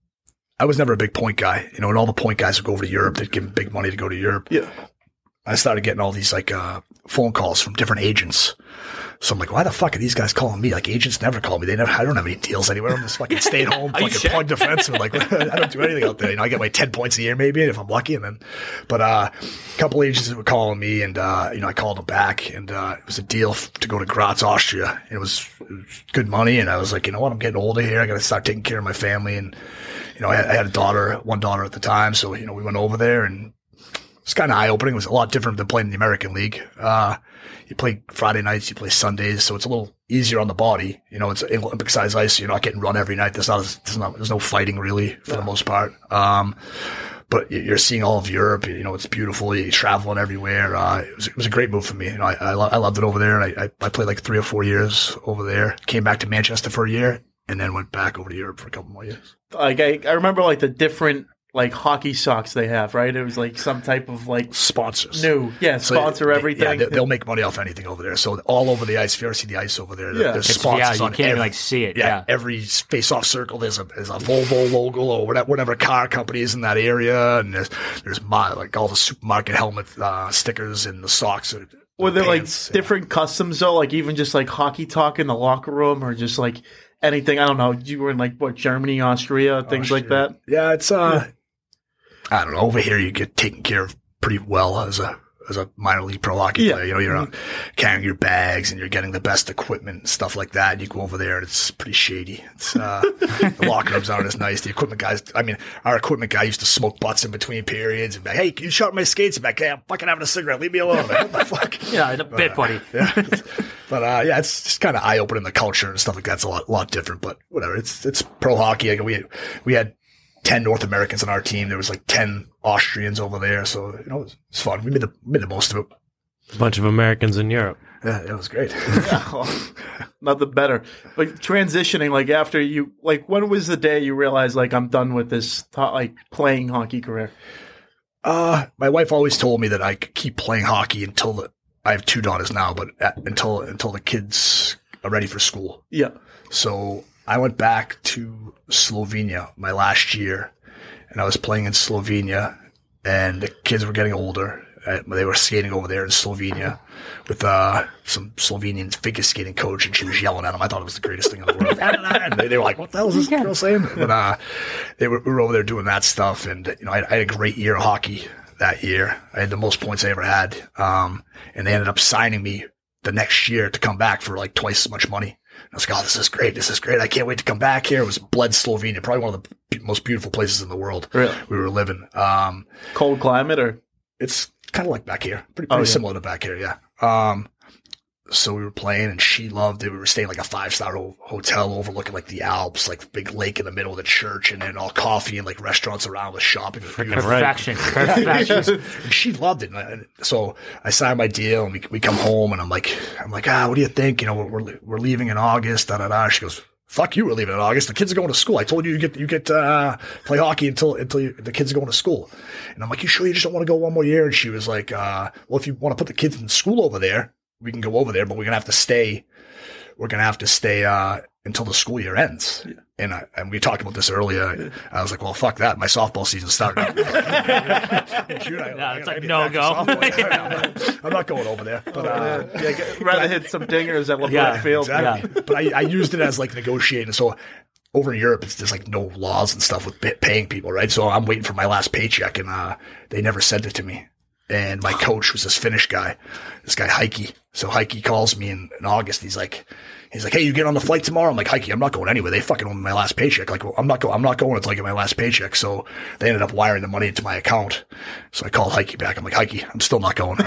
Speaker 2: I was never a big point guy, you know, and all the point guys would go over to Europe. They'd give them big money to go to Europe.
Speaker 1: Yeah.
Speaker 2: I started getting all these like uh, phone calls from different agents. So I'm like, why the fuck are these guys calling me? Like agents never call me. They never. I don't have any deals anywhere. I'm just fucking stay at home,
Speaker 3: Are you
Speaker 2: fucking
Speaker 3: sure?
Speaker 2: point defenseman. Like I don't do anything out there. You know, I get my ten points a year maybe if I'm lucky, and then, but uh, a couple agents were calling me, and uh, you know, I called them back, and uh, it was a deal f- to go to Graz, Austria. It was, it was good money, and I was like, you know what, I'm getting older here. I got to start taking care of my family, and you know, I had, I had a daughter, one daughter at the time, so you know, we went over there and. it's kind of eye opening. It was a lot different than playing in the American League. Uh, you play Friday nights, you play Sundays, so it's a little easier on the body. You know, it's Olympic size ice. So you're not getting run every night. There's not, there's not, there's no fighting really for yeah. the most part. Um, but you're seeing all of Europe. You know, it's beautiful. You're traveling everywhere. Uh, it was, it was a great move for me. You know, I, I, lo- I loved it over there. And I, I, I played like three or four years over there. Came back to Manchester for a year and then went back over to Europe for a couple more years.
Speaker 1: Like I, I remember like the different like hockey socks they have, right? It was like some type of like
Speaker 2: sponsors.
Speaker 1: New, yeah, sponsor
Speaker 2: so,
Speaker 1: everything.
Speaker 2: Yeah, they'll make money off anything over there. So all over the ice, if you ever see the ice over there,
Speaker 1: yeah.
Speaker 2: there's
Speaker 3: it's,
Speaker 2: sponsors
Speaker 3: yeah, you
Speaker 2: on
Speaker 3: can't
Speaker 2: every,
Speaker 3: even like see it. Yeah,
Speaker 2: yeah. every face-off circle there's a there's a Volvo logo or whatever, whatever car company is in that area, and there's there's my, like all the supermarket helmet uh, stickers and the socks. Or,
Speaker 1: Were there
Speaker 2: pants,
Speaker 1: like different yeah. customs though? Like even just like hockey talk in the locker room, or just like anything? I don't know. You were in like what Germany, Austria, things
Speaker 2: Austria.
Speaker 1: like that.
Speaker 2: Yeah, it's uh. Yeah. I don't know. Over here, you get taken care of pretty well as a as a minor league pro hockey
Speaker 1: yeah.
Speaker 2: player. You know, you're not carrying your bags and you're getting the best equipment and stuff like that. And you go over there and it's pretty shady. It's uh, the locker rooms aren't as nice. The equipment guys. I mean, our equipment guy used to smoke butts in between periods and be like, "Hey, can you sharpen my skates?" I'm like, "Hey, I'm fucking having a cigarette. Leave me alone." Like, what the fuck?
Speaker 3: Yeah, the bit,
Speaker 2: uh,
Speaker 3: buddy.
Speaker 2: Yeah. But uh, yeah, it's just kind of eye opening. The culture and stuff like that's a lot lot different. But whatever. It's it's pro hockey. Like we we had ten North Americans on our team. There was like ten Austrians over there. So, you know, it was, it was fun. We made the, made the most of it.
Speaker 4: A bunch of Americans in Europe.
Speaker 2: Yeah, it was great.
Speaker 1: Yeah, well, nothing better. But transitioning, like after you, like when was the day you realized, like, I'm done with this, like, playing hockey career?
Speaker 2: Uh, my wife always told me that I could keep playing hockey until the, I have two daughters now, but at, until, until the kids are ready for school.
Speaker 1: Yeah.
Speaker 2: So I went back to Slovenia my last year, and I was playing in Slovenia, and the kids were getting older. Uh, they were skating over there in Slovenia with uh, some Slovenian figure skating coach, and she was yelling at them. I thought it was the greatest thing in the world. And they, they were like, "What the hell is this girl saying?" But uh, they were, we were over there doing that stuff, and you know, I, I had a great year of hockey that year. I had the most points I ever had, um, and they ended up signing me the next year to come back for like twice as much money. I was like, "Oh, this is great. This is great. I can't wait to come back here." It was Bled, Slovenia, probably one of the most beautiful places in the world.
Speaker 1: Really?
Speaker 2: We were living. Um,
Speaker 1: Cold climate or?
Speaker 2: It's kind of like back here. Pretty, pretty
Speaker 1: oh, yeah.
Speaker 2: similar to back here, yeah. Um, so we were playing and she loved it. We were staying like a five-star ho- hotel overlooking like the Alps, like the big lake in the middle of the church, and then all coffee and like restaurants around with shopping.
Speaker 3: Perfection. Perfection.
Speaker 2: And she loved it. And so I signed my deal and we we come home and I'm like, I'm like, ah, what do you think? You know, we're, we're, we're leaving in August, da da da. She goes, "Fuck you, we're leaving in August. The kids are going to school. I told you you get you get uh play hockey until until you, the kids are going to school." And I'm like, "You sure you just don't want to go one more year?" And she was like, uh, "Well, if you want to put the kids in school over there, we can go over there, but we're gonna have to stay. We're gonna have to stay uh until the school year ends." Yeah. And I, and we talked about this earlier. Yeah. I was like, "Well, fuck that. My softball season's starting." June, I,
Speaker 3: no,
Speaker 2: I,
Speaker 3: it's
Speaker 2: I,
Speaker 3: like
Speaker 2: I
Speaker 3: no go.
Speaker 2: yeah. I'm, not, I'm not going over there. But uh,
Speaker 1: yeah, get, rather I, hit some dingers at LeBron
Speaker 3: yeah,
Speaker 1: Field.
Speaker 2: Exactly. Yeah. But I, I used it as like negotiating. So over in Europe, it's just like no laws and stuff with paying people, right? So I'm waiting for my last paycheck, and uh, they never sent it to me. And my coach was this Finnish guy, this guy Heikki. So Heikki calls me in, in August. He's like, he's like, "Hey, you get on the flight tomorrow?" I'm like, "Heikki, I'm not going anywhere. They fucking owe me my last paycheck. Like, well, I'm not going. I'm not going until I get my last paycheck." So they ended up wiring the money into my account. So I called Heikki back. I'm like, "Heikki, I'm still not going."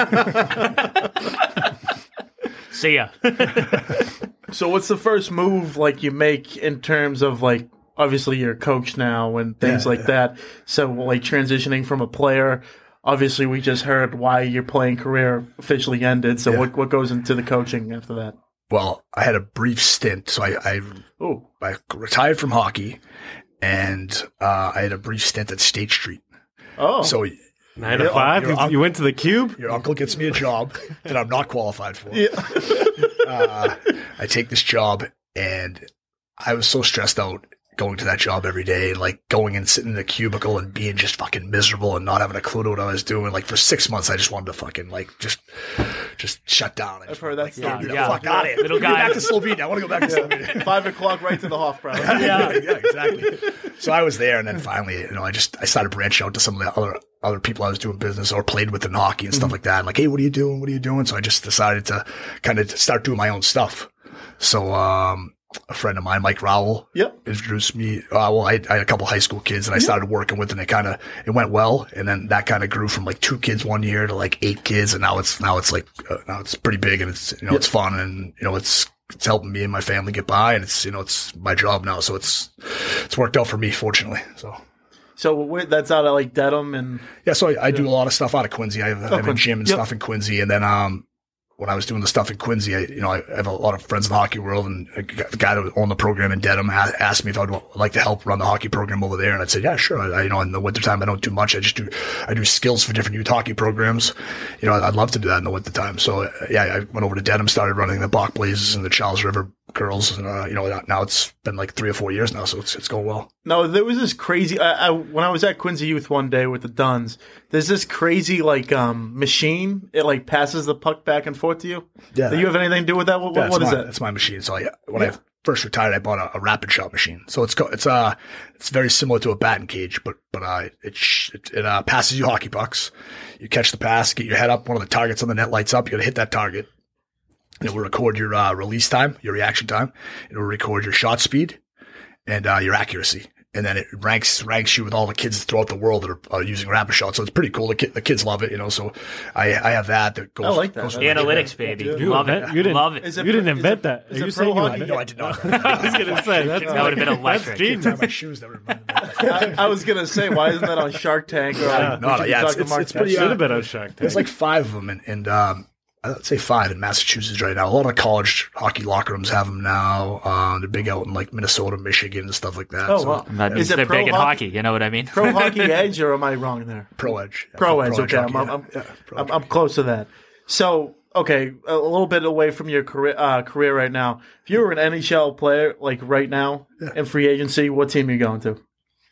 Speaker 3: See ya.
Speaker 1: So what's the first move like you make in terms of like, obviously you're a coach now and things
Speaker 2: yeah,
Speaker 1: like
Speaker 2: yeah.
Speaker 1: that. So like transitioning from a player, obviously we just heard why your playing career officially ended. So
Speaker 2: yeah.
Speaker 1: what what goes into the coaching after that?
Speaker 2: Well, I had a brief stint. So I I,
Speaker 1: Ooh.
Speaker 2: I retired from hockey, and uh, I had a brief stint at State Street.
Speaker 1: Oh,
Speaker 2: so.
Speaker 4: Nine to five? You, you went to the Cube?
Speaker 2: Your uncle gets me a job that I'm not qualified for.
Speaker 1: Yeah.
Speaker 2: uh, I take this job, and I was so stressed out going to that job every day, like going and sitting in the cubicle and being just fucking miserable and not having a clue to what I was doing. Like for six months, I just wanted to fucking like just, just shut down.
Speaker 1: I've heard that's
Speaker 2: like,
Speaker 3: yeah,
Speaker 2: the
Speaker 3: yeah.
Speaker 2: fuck out of here.
Speaker 3: Little
Speaker 2: Get
Speaker 3: guy.
Speaker 2: back to Slovenia. I want to go back to Slovenia.
Speaker 1: Five o'clock right to the Hofbrau.
Speaker 2: yeah, yeah, exactly. So I was there, and then finally, you know, I just I started branching out to some of the other other people I was doing business or played with in hockey and stuff mm-hmm. like that. And like, "Hey, what are you doing? What are you doing?" So I just decided to kind of start doing my own stuff. So um, a friend of mine, Mike Rowell,
Speaker 1: Yep.
Speaker 2: introduced me. Uh, well, I, I had a couple high school kids, and I started working with, and it kind of it went well, and then that kind of grew from like two kids one year to like eight kids, and now it's now it's like uh, now it's pretty big, and it's you know
Speaker 1: Yep.
Speaker 2: it's fun, and you know it's it's helping me and my family get by, and it's you know it's my job now, so it's it's worked out for me, fortunately. So.
Speaker 1: So wait, that's out of like Dedham and
Speaker 2: Yeah, so I, I do a lot of stuff out of Quincy. I have, I have a
Speaker 1: Quincy.
Speaker 2: gym and
Speaker 1: Yep.
Speaker 2: stuff in Quincy, and then um, when I was doing the stuff in Quincy, I, you know, I have a lot of friends in the hockey world, and a g- the guy that owned the program in Dedham a- asked me if I'd wa- like to help run the hockey program over there, and I said, yeah, sure. I, I, you know, in the wintertime, I don't do much. I just do, I do skills for different youth hockey programs. You know, I'd, I'd love to do that in the wintertime. So uh, yeah, I went over to Dedham, started running the Bach Blazes and the Charles River girls, and uh, you know, now it's been like three or four years now, so it's it's going well.
Speaker 1: no, there was this crazy. I, I when I was at Quincy Youth one day with the Duns, there's this crazy like um machine. It like passes the puck back and forth to you.
Speaker 2: Yeah.
Speaker 1: Do you have anything to do with that? What,
Speaker 2: Yeah,
Speaker 1: what
Speaker 2: it's
Speaker 1: is
Speaker 2: my,
Speaker 1: that?
Speaker 2: It's my machine. So I, when
Speaker 1: Yeah.
Speaker 2: I first retired, I bought a, a rapid shot machine. So it's co- it's uh it's very similar to a batting cage, but but uh it sh- it, it uh, passes you hockey pucks. You catch the pass, get your head up. One of the targets on the net lights up. You got to hit that target. It will record your uh, release time, your reaction time. It will record your shot speed and uh, your accuracy. And then it ranks ranks you with all the kids throughout the world that are uh, using rapid shot. So it's pretty cool. The, ki- the kids love it, you know. So I I have that that goes.
Speaker 1: I like that.
Speaker 2: goes
Speaker 1: Yeah.
Speaker 3: Analytics, baby.
Speaker 1: Yeah.
Speaker 4: You
Speaker 3: Love
Speaker 4: invent-
Speaker 3: it.
Speaker 4: You didn't,
Speaker 3: Love it.
Speaker 1: Is it
Speaker 4: you didn't
Speaker 1: pro- is
Speaker 4: invent
Speaker 1: it-
Speaker 4: that.
Speaker 1: is
Speaker 4: Are
Speaker 1: it
Speaker 4: you
Speaker 1: pro
Speaker 4: saying you
Speaker 1: hockey?
Speaker 2: I, no, I did not.
Speaker 4: I was gonna say that's
Speaker 3: That would've been electric.
Speaker 4: That's
Speaker 2: Tie my
Speaker 4: genius.
Speaker 2: shoes that reminded me of that.
Speaker 1: I, I was gonna say, why isn't that on Shark Tank? Or like,
Speaker 2: No,
Speaker 1: we
Speaker 2: no,
Speaker 1: should be
Speaker 2: yeah, it's-
Speaker 1: talking to
Speaker 2: it's-
Speaker 1: Mark
Speaker 2: it's
Speaker 4: That
Speaker 2: pretty,
Speaker 1: Teixeira.
Speaker 2: uh,
Speaker 4: should have been on Shark Tank.
Speaker 2: There's like five of them, and, and um, I'd say five in Massachusetts right now. A lot of college hockey locker rooms have them now. Uh, they're big out in like Minnesota, Michigan, and stuff like that.
Speaker 1: Oh,
Speaker 2: So,
Speaker 1: wow.
Speaker 3: That
Speaker 1: Is
Speaker 3: means
Speaker 1: it
Speaker 3: they're
Speaker 1: pro
Speaker 3: big in
Speaker 1: hockey?
Speaker 3: hockey. You know what I mean?
Speaker 1: Pro Hockey Edge, or am I wrong there?
Speaker 2: Pro Edge. Yeah,
Speaker 1: Pro Edge, okay.
Speaker 2: hockey,
Speaker 1: I'm,
Speaker 2: yeah.
Speaker 1: I'm,
Speaker 2: Yeah, Pro
Speaker 1: I'm,
Speaker 2: Edge.
Speaker 1: I'm close to that. So, okay, a little bit away from your career, uh, career right now. If you were an N H L player, like right now, in free agency, what team are you going to?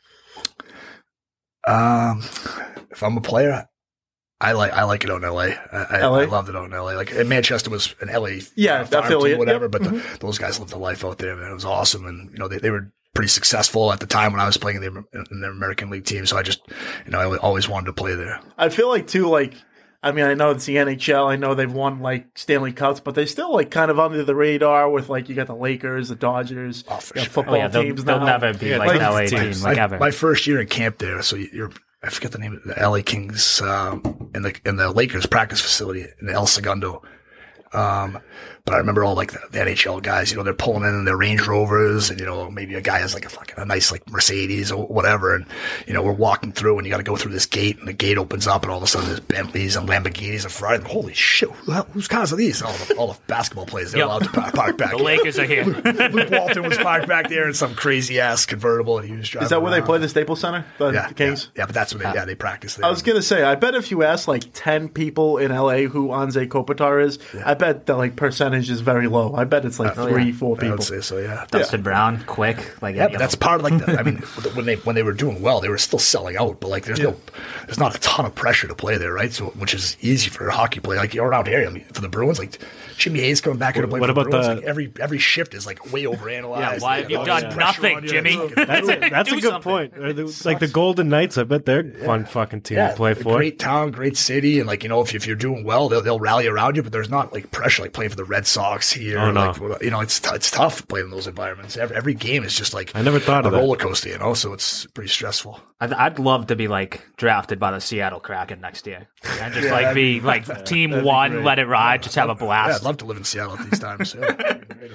Speaker 2: Um, if I'm a player, I like I like it out in L A. I, I,
Speaker 1: L A?
Speaker 2: I loved it out in L A. Like and Manchester was an L A
Speaker 1: Yeah,
Speaker 2: farm
Speaker 1: affiliate,
Speaker 2: team, whatever.
Speaker 1: yep.
Speaker 2: But the, those guys lived the life out there, man. It was awesome, and you know they, they were pretty successful at the time when I was playing in the in the American League team. So I just you know I always wanted to play there.
Speaker 1: I feel like, too, like, I mean, I know it's the N H L. I know they've won, like, Stanley Cups, but they're still, like, kind of under the radar with, like, you got the Lakers, the Dodgers,
Speaker 2: Oh, for
Speaker 1: you know,
Speaker 2: sure.
Speaker 1: football
Speaker 3: Oh, yeah, they'll,
Speaker 1: teams
Speaker 3: they'll
Speaker 1: now.
Speaker 3: never be
Speaker 4: Yeah,
Speaker 3: like,
Speaker 1: like
Speaker 3: an L A
Speaker 4: teams.
Speaker 3: team,
Speaker 2: My,
Speaker 3: like ever.
Speaker 2: my first year in camp there, so you're I forget the name of it, the L A Kings um, in the in the Lakers practice facility in El Segundo. Um, but I remember all like the, the N H L guys, you know, they're pulling in their Range Rovers, and you know maybe a guy has like a fucking a nice like Mercedes or whatever, and you know we're walking through, and you got to go through this gate, and the gate opens up, and all of a sudden there's Bentleys and Lamborghinis and Ferraris. Holy shit, who the hell, whose cars are these? All the, all the basketball players, they're
Speaker 3: Yep.
Speaker 2: allowed to park, park back.
Speaker 3: the
Speaker 2: here.
Speaker 3: Lakers are here.
Speaker 2: Luke Walton was parked back there in some crazy ass convertible, and he was driving.
Speaker 1: Is that where they
Speaker 2: around.
Speaker 1: play the Staples Center? The,
Speaker 2: Yeah,
Speaker 1: the Kings?
Speaker 2: yeah, yeah, but that's where they yeah they practice there.
Speaker 1: I was gonna say, I bet if you ask like ten people in L A who Anze Kopitar is, I bet the like percentage is very low. I bet it's like
Speaker 3: Oh,
Speaker 1: three,
Speaker 3: yeah.
Speaker 1: four
Speaker 2: I
Speaker 1: people.
Speaker 2: would say so. Yeah,
Speaker 3: Dustin Brown, quick. Like,
Speaker 2: yeah,
Speaker 3: you
Speaker 2: but
Speaker 3: know.
Speaker 2: that's part of like the, I mean when they when they were doing well, they were still selling out. But like there's no there's not a ton of pressure to play there, right? So which is easy for a hockey player. Like you're around here, I mean, for the Bruins, like Jimmy Hayes coming back here to play
Speaker 4: What
Speaker 2: for the
Speaker 4: about
Speaker 2: Bruins.
Speaker 4: the-
Speaker 2: like every every shift is like way overanalyzed.
Speaker 3: Yeah, why have you
Speaker 2: all
Speaker 3: done
Speaker 2: this pressure
Speaker 3: nothing,
Speaker 2: on you.
Speaker 3: Jimmy?
Speaker 2: It's fucking
Speaker 4: That's a, that's
Speaker 3: Do
Speaker 4: a good
Speaker 3: something.
Speaker 4: point. Or the- like the Golden Knights, I bet they're a fun fucking team
Speaker 2: Yeah,
Speaker 4: to play
Speaker 2: a
Speaker 4: for.
Speaker 2: great town, great city, and like you know, if, if you're doing well, they'll they'll rally around you. But there's not like pressure like playing for the Red Sox here.
Speaker 4: Oh, no.
Speaker 2: Like, you know, it's t- it's tough playing in those environments. Every, every game is just like
Speaker 4: I never thought
Speaker 2: a
Speaker 4: of that.
Speaker 2: roller coaster, you know. So it's pretty stressful.
Speaker 3: I'd, I'd love to be like drafted by the Seattle Kraken next year, and just
Speaker 1: Yeah,
Speaker 3: like
Speaker 1: that'd
Speaker 3: be
Speaker 1: be-
Speaker 3: like team
Speaker 1: that'd be
Speaker 3: one,
Speaker 1: great.
Speaker 3: let it ride, just have a
Speaker 2: Yeah,
Speaker 3: blast.
Speaker 2: I'd love to live in Seattle at these times. Yeah.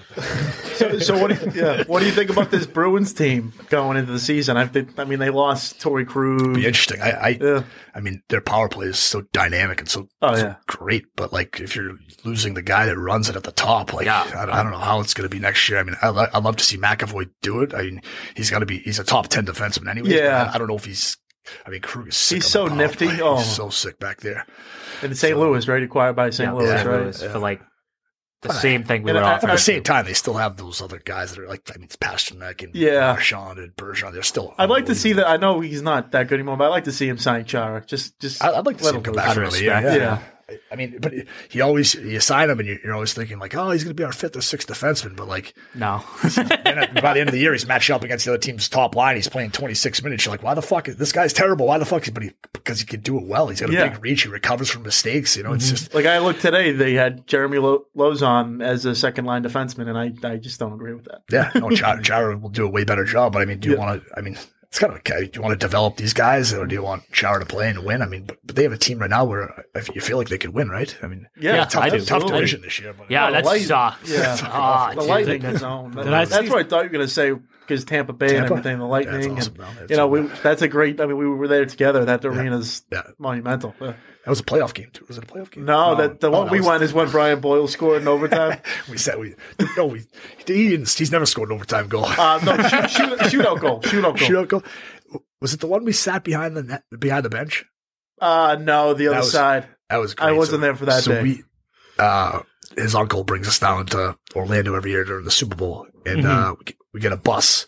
Speaker 1: So, so what? Do you, yeah, what do you think about this Bruins team going into the season? I think. I mean, they lost Torrey Cruz.
Speaker 2: Be interesting. I, I,
Speaker 1: Yeah.
Speaker 2: I mean, their power play is so dynamic and so,
Speaker 1: Oh,
Speaker 2: so
Speaker 1: yeah.
Speaker 2: great. But like, if you're losing the guy that runs it at the top, like,
Speaker 3: Yeah.
Speaker 2: I, I don't know how it's going to be next year. I mean, I, li- I'd love to see McAvoy do it. I mean, he's got to be. He's a top ten defenseman anyway.
Speaker 1: Yeah.
Speaker 2: I, I don't know if he's. I mean, Krug is sick.
Speaker 1: He's
Speaker 2: on
Speaker 1: so
Speaker 2: the power
Speaker 1: nifty.
Speaker 2: play.
Speaker 1: Oh.
Speaker 2: He's so sick back there.
Speaker 1: in Saint Louis, right? Acquired by Saint
Speaker 3: Yeah,
Speaker 1: Louis,
Speaker 3: Saint
Speaker 1: right?
Speaker 3: Louis for like the same thing we
Speaker 1: And
Speaker 3: were
Speaker 1: I-
Speaker 3: offered.
Speaker 2: At the same time, they still have those other guys that are like, I mean, it's Pasternak and
Speaker 1: Yeah.
Speaker 2: Marchand and Bergeron. They're still.
Speaker 1: I'd like to see
Speaker 2: unbelievable.
Speaker 1: that. I know he's not that good anymore, but I'd like to see him sign Chara. Just, just.
Speaker 2: I- I'd like to
Speaker 1: let
Speaker 2: see him come
Speaker 1: loose.
Speaker 2: back
Speaker 3: Out of
Speaker 2: for another year.
Speaker 3: respect,
Speaker 2: Yeah.
Speaker 1: Yeah.
Speaker 2: I mean, but he always, you sign him and you're, you're always thinking like, oh, he's going to be our fifth or sixth defenseman. But like,
Speaker 3: No.
Speaker 2: then by the end of the year, he's matched up against the other team's top line. He's playing twenty-six minutes. You're like, why the fuck? Is, this guy's terrible. Why the fuck? Is, but he, because he can do it well. He's got a
Speaker 1: Yeah.
Speaker 2: big reach. He recovers from mistakes. You know, it's just,
Speaker 1: Like I looked today, they had Jeremy Lo- Lozon as a second line defenseman, and I, I just don't agree with that.
Speaker 2: yeah, no, Chara, Chara will do a way better job. But I mean, do you
Speaker 1: Yeah.
Speaker 2: want to, I mean, it's kind of okay. Do you want to develop these guys or do you want Chara to play and win? I mean, but, but they have a team right now where if you feel like they could win, right? I mean,
Speaker 1: Yeah,
Speaker 3: Yeah,
Speaker 2: tough,
Speaker 3: I do.
Speaker 2: tough
Speaker 1: absolutely.
Speaker 2: division this year. But
Speaker 3: Yeah,
Speaker 1: the
Speaker 3: that
Speaker 1: light-
Speaker 3: sucks.
Speaker 1: Yeah.
Speaker 3: Ah,
Speaker 1: The
Speaker 3: dude.
Speaker 1: Lightning is on.
Speaker 4: Did I
Speaker 1: That's
Speaker 4: see-
Speaker 1: what I thought you were going to say because Tampa Bay and
Speaker 2: Tampa?
Speaker 1: everything, the Lightning.
Speaker 2: Yeah, it's awesome
Speaker 1: and,
Speaker 2: down there.
Speaker 1: you know,
Speaker 2: It's-
Speaker 1: we, that's a great. I mean, we were there together. That arena's
Speaker 2: yeah.
Speaker 1: monumental. Yeah.
Speaker 2: That was a playoff game too. Was it a playoff game?
Speaker 1: No, that the
Speaker 2: Oh,
Speaker 1: one
Speaker 2: that
Speaker 1: we
Speaker 2: was-
Speaker 1: won is when Brian Boyle scored in overtime.
Speaker 2: We said we no we he didn't, he's never scored an overtime goal.
Speaker 1: uh, no, shoot, shoot, shootout goal. Shootout goal.
Speaker 2: Shootout goal. Was it the one we sat behind the net, behind the bench?
Speaker 1: Uh, no, the other
Speaker 2: was-
Speaker 1: side.
Speaker 2: That was great.
Speaker 1: I wasn't there for that
Speaker 2: so
Speaker 1: day.
Speaker 2: we uh his uncle brings us down to Orlando every year during the Super Bowl, and
Speaker 1: Mm-hmm.
Speaker 2: uh we get, we get a bus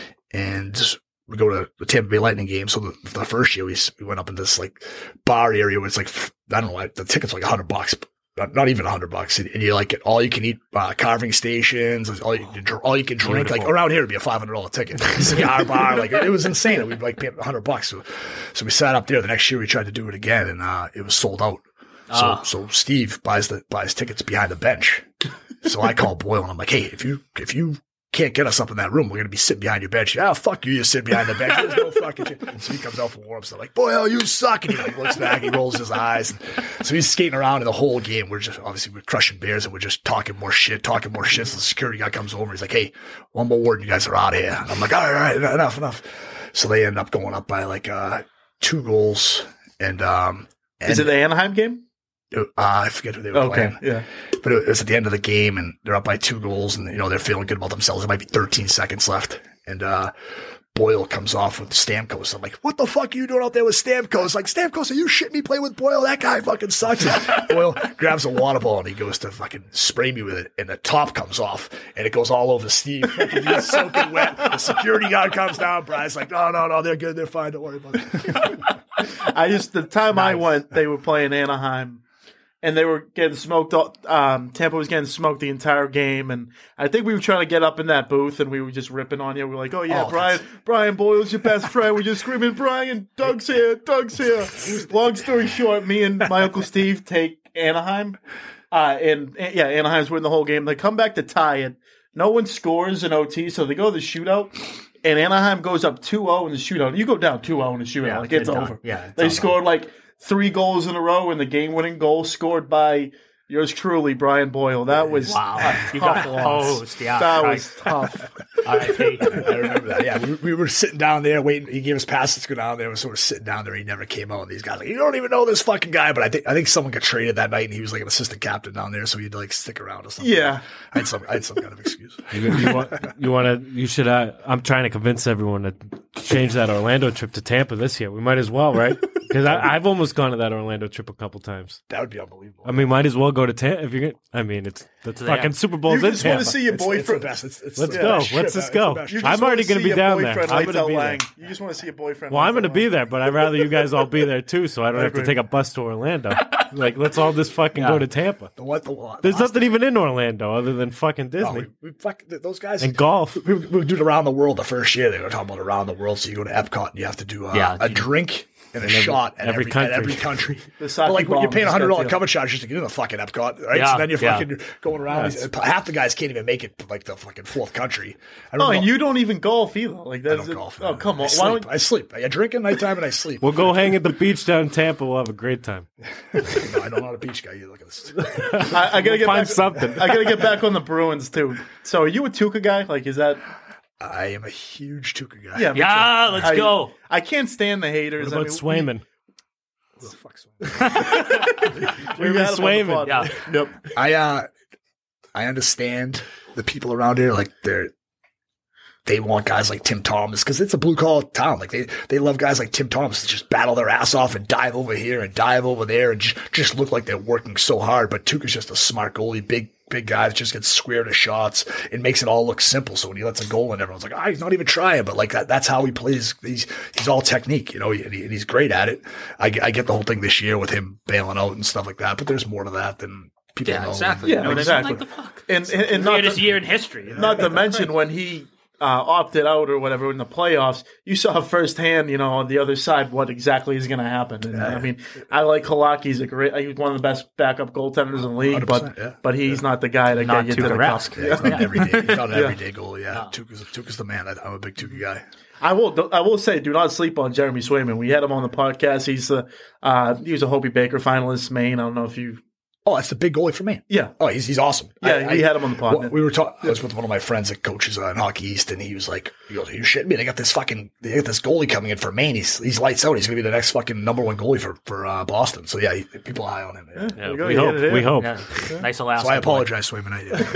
Speaker 2: and we go to the Tampa Bay Lightning game. So the, the first year we we went up in this like bar area where it's like I don't know why the ticket's like a hundred bucks. Not, not even a hundred bucks, and, and you like get all you can eat uh, carving stations, all you can, all you can drink. Like
Speaker 3: Beautiful.
Speaker 2: around here, it'd be a five hundred dollar ticket. Cigar bar, like it was insane. And we'd like pay a hundred bucks. So, so we sat up there. The next year, we tried to do it again, and uh, it was sold out. So
Speaker 3: Ah.
Speaker 2: so Steve buys the buys tickets behind the bench. So I call Boyle and I'm like, hey, if you if you can't get us up in that room, we're gonna be sitting behind your bench. Yeah, fuck you, you sit behind the bench. There's no fucking shit. So he comes out for warm-ups. I'm like, Boyle, you suck. And he like, looks back, he rolls his eyes. So he's skating around in the whole game. We're just obviously we're crushing bears and we're just talking more shit, talking more shit. So the security guy comes over. He's like, hey, one more word, and you guys are out of here. And I'm like, all right, all right, enough, enough. So they end up going up by like uh, two goals. And um, and,
Speaker 1: Is it the Anaheim game?
Speaker 2: Uh, I forget who they were
Speaker 1: Okay,
Speaker 2: playing.
Speaker 1: yeah.
Speaker 2: But it was at the end of the game, and they're up by two goals, and you know they're feeling good about themselves. There might be thirteen seconds left, and uh, Boyle comes off with Stamkos. I'm like, "What the fuck are you doing out there with Stamkos?" Like, Stamkos, are you shitting me playing with Boyle? That guy fucking sucks. And Boyle grabs a water ball and he goes to fucking spray me with it, and the top comes off, and it goes all over Steve. Fucking, he's soaking wet. The security guard comes down. Brian's like, "No, no, no, they're good. They're fine. Don't worry about it."
Speaker 1: I just the time I
Speaker 2: Nice.
Speaker 1: went, they were playing Anaheim, and they were getting smoked. all- Um, Tampa was getting smoked the entire game, and I think we were trying to get up in that booth, and we were just ripping on you. We were like, "Oh yeah,
Speaker 2: Oh,
Speaker 1: Brian, Brian Boyle's your best friend." We're just screaming, "Brian, Doug's here, Doug's here." Long story short, me and my uncle Steve take Anaheim, uh, and and, yeah, Anaheim's winning the whole game. They come back to tie it. No one scores in O T, so they go to the shootout. And Anaheim goes up two oh in the shootout. You go down two oh in the shootout.
Speaker 3: Yeah,
Speaker 1: like, it's
Speaker 3: it's done.
Speaker 1: over.
Speaker 3: Yeah, it's
Speaker 1: they
Speaker 3: over.
Speaker 1: scored like three goals in a row, and the game-winning goal scored by yours truly, Brian Boyle. That was
Speaker 3: Wow.
Speaker 1: a
Speaker 3: You
Speaker 1: tough
Speaker 3: got
Speaker 1: loss.
Speaker 3: hosed. Yeah,
Speaker 1: that
Speaker 3: Christ.
Speaker 1: was tough.
Speaker 3: R I P
Speaker 2: I remember that. Yeah, we, we were sitting down there waiting. He gave us passes to go down there. We were sort of sitting down there. He never came out. And these guys like, you don't even know this fucking guy. But I think I think someone got traded that night, and he was like an assistant captain down there, so he'd like stick around or something.
Speaker 1: Yeah.
Speaker 2: I had some I had some kind of excuse.
Speaker 4: You, you want you want to you should. Uh, I'm trying to convince everyone to change that Orlando trip to Tampa this year. We might as well, right? Because I've almost gone to that Orlando trip a couple times.
Speaker 2: That would be unbelievable.
Speaker 4: I mean, might as well go to Tampa if you're. Gonna, I mean, it's the
Speaker 3: Yeah.
Speaker 4: fucking Super Bowl's
Speaker 1: You
Speaker 4: in
Speaker 1: just want
Speaker 4: Tampa.
Speaker 1: to see your
Speaker 2: It's- it's the
Speaker 1: boyfriend.
Speaker 2: best. It's- it's
Speaker 4: Let's
Speaker 2: the
Speaker 4: go.
Speaker 2: best
Speaker 4: Let's
Speaker 2: trip.
Speaker 4: just
Speaker 2: It's
Speaker 4: go.
Speaker 2: the best
Speaker 1: You
Speaker 2: trip.
Speaker 1: just
Speaker 4: I'm already
Speaker 1: wanna
Speaker 4: gonna
Speaker 1: see
Speaker 4: be
Speaker 1: your
Speaker 4: down there.
Speaker 1: boyfriend
Speaker 4: I'm
Speaker 1: lights
Speaker 4: gonna
Speaker 1: out
Speaker 4: be there.
Speaker 1: Lang. You just want to see your boyfriend.
Speaker 4: Well, I'm
Speaker 1: lights
Speaker 4: going to
Speaker 1: out
Speaker 4: be
Speaker 1: Lang.
Speaker 4: there, but I'd rather you guys all be there too, so I don't have to
Speaker 1: agree.
Speaker 4: take a bus to Orlando. Like, let's all just fucking
Speaker 3: Yeah.
Speaker 4: go to Tampa.
Speaker 2: The what? The what?
Speaker 4: There's
Speaker 2: last-
Speaker 4: nothing even in Orlando other than fucking
Speaker 2: No,
Speaker 4: Disney
Speaker 2: we, we fuck those guys.
Speaker 4: and golf.
Speaker 2: we, we would do it around the world the first year. They were talking about around the world. So you go to Epcot and you have to do uh,
Speaker 3: Yeah,
Speaker 2: a
Speaker 3: you-
Speaker 2: drink and a
Speaker 4: every-
Speaker 2: shot at
Speaker 4: every
Speaker 2: every,
Speaker 4: country.
Speaker 2: At every country.
Speaker 1: The sake
Speaker 2: But like when you're
Speaker 1: bombs
Speaker 2: paying a
Speaker 1: is
Speaker 2: hundred dollar
Speaker 1: that
Speaker 2: cover charge just to get in the fucking Epcot, right?
Speaker 3: Yeah,
Speaker 2: so then you're
Speaker 3: yeah.
Speaker 2: fucking going around.
Speaker 4: Yeah,
Speaker 2: Half the guys can't even make it to like the fucking fourth country. I
Speaker 1: Oh,
Speaker 2: don't
Speaker 1: and
Speaker 2: know.
Speaker 1: you don't even golf either. Like
Speaker 2: I
Speaker 1: that's
Speaker 2: don't golf.
Speaker 1: Oh, come
Speaker 2: I
Speaker 1: on.
Speaker 2: sleep.
Speaker 1: Why don't
Speaker 2: I sleep. I drink at nighttime and I sleep.
Speaker 4: We'll go hang at the beach down in Tampa. We'll have a great time.
Speaker 2: no, I know I'm not a beach guy. You look at this.
Speaker 1: I, I gotta get
Speaker 4: Find
Speaker 1: back,
Speaker 4: something.
Speaker 1: I gotta get back on the Bruins too. So, are you a Tuca guy? Like, is that?
Speaker 2: I am a huge Tuca guy.
Speaker 1: Yeah, me
Speaker 3: Yeah,
Speaker 1: too.
Speaker 3: let's
Speaker 1: I,
Speaker 3: go.
Speaker 1: I can't stand the haters.
Speaker 4: What about
Speaker 1: I mean,
Speaker 4: Swayman?
Speaker 2: Who the fuck's wrong?
Speaker 1: We, we
Speaker 4: Ruben
Speaker 1: had him on the
Speaker 4: Swayman.
Speaker 1: pod.
Speaker 3: Yeah.
Speaker 1: Yep.
Speaker 2: I uh, I understand the people around here. Like they're they want guys like Tim Thomas because it's a blue collar town. Like they, they love guys like Tim Thomas to just battle their ass off and dive over here and dive over there and just, just look like they're working so hard. But Tuukka's just a smart goalie, big, big guy that just gets square to shots. It makes it all look simple. So when he lets a goal in, everyone's like, ah, oh, he's not even trying. But like that, that's how he plays. He's, he's all technique, you know, and, he, and he's great at it. I, I get the whole thing this year with him bailing out and stuff like that. But there's more to that than people
Speaker 3: Yeah,
Speaker 2: know.
Speaker 3: exactly.
Speaker 1: Yeah,
Speaker 3: you know,
Speaker 1: exactly.
Speaker 3: Like the fuck.
Speaker 1: And, and, and not
Speaker 3: Weirdest
Speaker 1: to,
Speaker 3: year in history. You know?
Speaker 1: not to mention when he uh, opted out or whatever in the playoffs, you saw firsthand, you know, on the other side what exactly is going to happen. And
Speaker 2: Yeah.
Speaker 1: I mean, I like Halak. He's a great, he's one of the best backup goaltenders in the league, but
Speaker 2: yeah.
Speaker 1: but he's not the guy to
Speaker 3: Not
Speaker 1: get you to the
Speaker 3: Tuukka
Speaker 1: cup.
Speaker 2: Yeah, he's not an everyday, he's not an
Speaker 1: Yeah.
Speaker 2: everyday goalie. Yeah, Tuukka's, Tuukka's the man. I, I'm a big Tuukka guy.
Speaker 1: I will. I will say, do not sleep on Jeremy Swayman. We had him on the podcast. He's a uh, he was a Hobie Baker finalist, Maine. I don't know if you.
Speaker 2: Oh, that's the big goalie for me.
Speaker 1: Yeah.
Speaker 2: Oh, he's he's awesome.
Speaker 1: Yeah,
Speaker 2: I,
Speaker 1: we
Speaker 2: I,
Speaker 1: had him on the pod.
Speaker 2: well, we were talking. I was with one of my friends that coaches uh, in Hockey East, and he was like, "He goes, are you shitting me? They got this fucking, they got this goalie coming in for Maine. He's he's lights out. He's gonna be the next fucking number one goalie for for uh, Boston. So yeah, he, people are high on him. Yeah.
Speaker 4: Yeah,
Speaker 1: There you go,
Speaker 4: we
Speaker 1: you
Speaker 4: hope.
Speaker 1: hit it in.
Speaker 4: We hope.
Speaker 3: Yeah. Nice Alaska.
Speaker 2: So I
Speaker 3: boy.
Speaker 2: apologize, Swayman.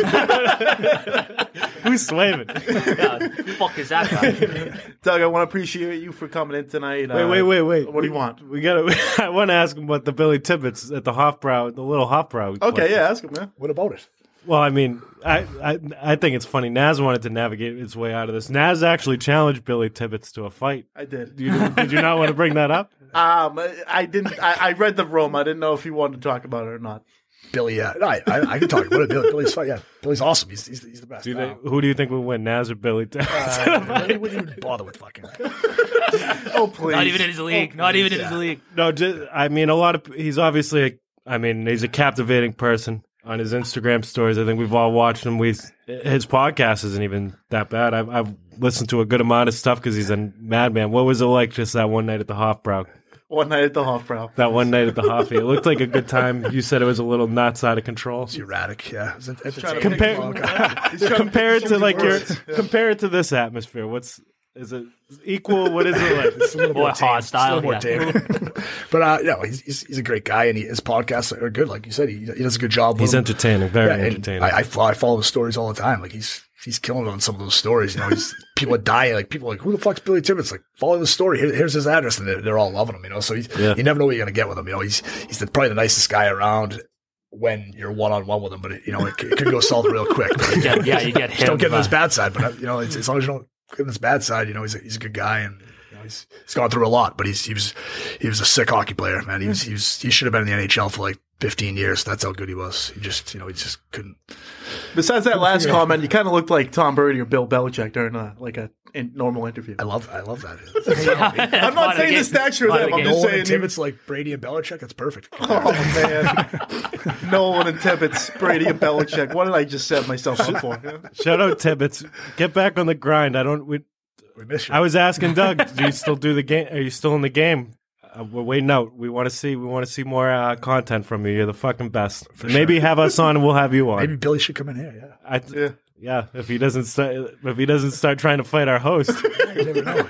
Speaker 2: I, yeah.
Speaker 4: Who's slaving?
Speaker 3: Yeah, who the fuck is that guy?
Speaker 1: Doug, I want to appreciate you for coming in tonight.
Speaker 4: Wait,
Speaker 1: Uh,
Speaker 4: wait, wait, wait.
Speaker 1: What do you want?
Speaker 4: We got to. I want to ask him about the Billy Tibbetts at the Hofbrau, the little Hofbrau.
Speaker 1: Okay,
Speaker 4: clip.
Speaker 1: yeah, ask him, man.
Speaker 2: What about it?
Speaker 4: Well, I mean, I, I I think it's funny. Naz wanted to navigate his way out of this. Naz actually challenged Billy Tibbetts to a fight.
Speaker 1: I did.
Speaker 4: You, did you not want to bring that up?
Speaker 1: Um, I didn't. I, I read the room. I didn't know if he wanted to talk about it or not.
Speaker 2: Billy, yeah, no, I, I, I can talk about it. Billy, Billy's fine. Yeah, Billy's awesome. He's he's, he's the best.
Speaker 4: Do you
Speaker 2: Uh,
Speaker 4: think, who do you think will win, Naz or Billy Tibbetts?
Speaker 2: uh, Billy wouldn't even bother with fucking.
Speaker 1: Oh please!
Speaker 3: Not even in his league. Not even in his league.
Speaker 4: No, just, I mean, a lot of he's obviously. A, I mean, he's a captivating person on his Instagram stories. I think we've all watched him. We his podcast isn't even that bad. I've, I've listened to a good amount of stuff because he's a madman. What was it like just that one night at the Hofbrau?
Speaker 1: One night at the Hofbrau.
Speaker 4: That one night at the Hoffy. It looked like a good time. You said it was a little nuts out of control.
Speaker 2: It's erratic. Yeah, it's, it's, it's,
Speaker 1: trying to
Speaker 4: Compare,
Speaker 1: pick- He's trying to
Speaker 4: compare it
Speaker 1: pick
Speaker 4: to
Speaker 1: some
Speaker 4: like your
Speaker 1: words.
Speaker 4: compare it to this atmosphere. What's is it equal? What is it like?
Speaker 2: It's a little
Speaker 3: More
Speaker 2: more tame.
Speaker 3: hostile,
Speaker 2: It's a little more
Speaker 3: yeah.
Speaker 2: tame. But uh, yeah, he's, he's he's a great guy, and he, his podcasts are good. Like you said, he, he does a good job. with
Speaker 4: He's
Speaker 2: them.
Speaker 4: entertaining, very
Speaker 2: Yeah, and
Speaker 4: entertaining.
Speaker 2: I, I, fo- I follow his stories all the time. Like he's he's killing it on some of those stories. You know, he's people are dying. Like people are like, who the fuck's Billy Tibbetts? Like follow the story. Here, here's his address, and they're, they're all loving him. You know, so he's,
Speaker 4: Yeah.
Speaker 2: you never know what you're gonna get with him. You know, he's he's the, probably the nicest guy around when you're one on one with him. But it, you know, it, c- it could go south real quick. But
Speaker 3: Yeah, yeah, you get
Speaker 2: just
Speaker 3: him.
Speaker 2: don't get in
Speaker 3: uh,
Speaker 2: his bad side. But uh, you know, it's, as long as you don't get in his bad side, you know, he's a, he's a good guy, and you know, he's he's gone through a lot. But he's he was he was a sick hockey player, man. He was he was he should have been in the N H L for like fifteen years. That's how good he was. He just you know he just couldn't.
Speaker 1: Besides that last comment, you kind of looked like Tom Brady or Bill Belichick during a like a in, normal interview.
Speaker 2: I love I love that.
Speaker 1: I'm not saying the stature of them. I'm just
Speaker 2: Nolan
Speaker 1: saying
Speaker 2: and Tibbetts like Brady and Belichick. That's perfect.
Speaker 1: Oh man, Nolan and Tibbetts, Brady and Belichick. What did I just set myself up for?
Speaker 4: Shout out Tibbetts. Get back on the grind. I don't. We,
Speaker 2: We miss you.
Speaker 4: I was asking Doug, do you still do the game? Are you still in the game? Uh, we're waiting out. We want to see. We want to see more uh, content from you. You're the fucking best. Maybe have us on, and we'll have you on.
Speaker 2: Maybe Billy should come in here. Yeah.
Speaker 4: I,
Speaker 1: Yeah.
Speaker 4: yeah. If he doesn't start, if he doesn't start trying to fight our host,
Speaker 2: You never know.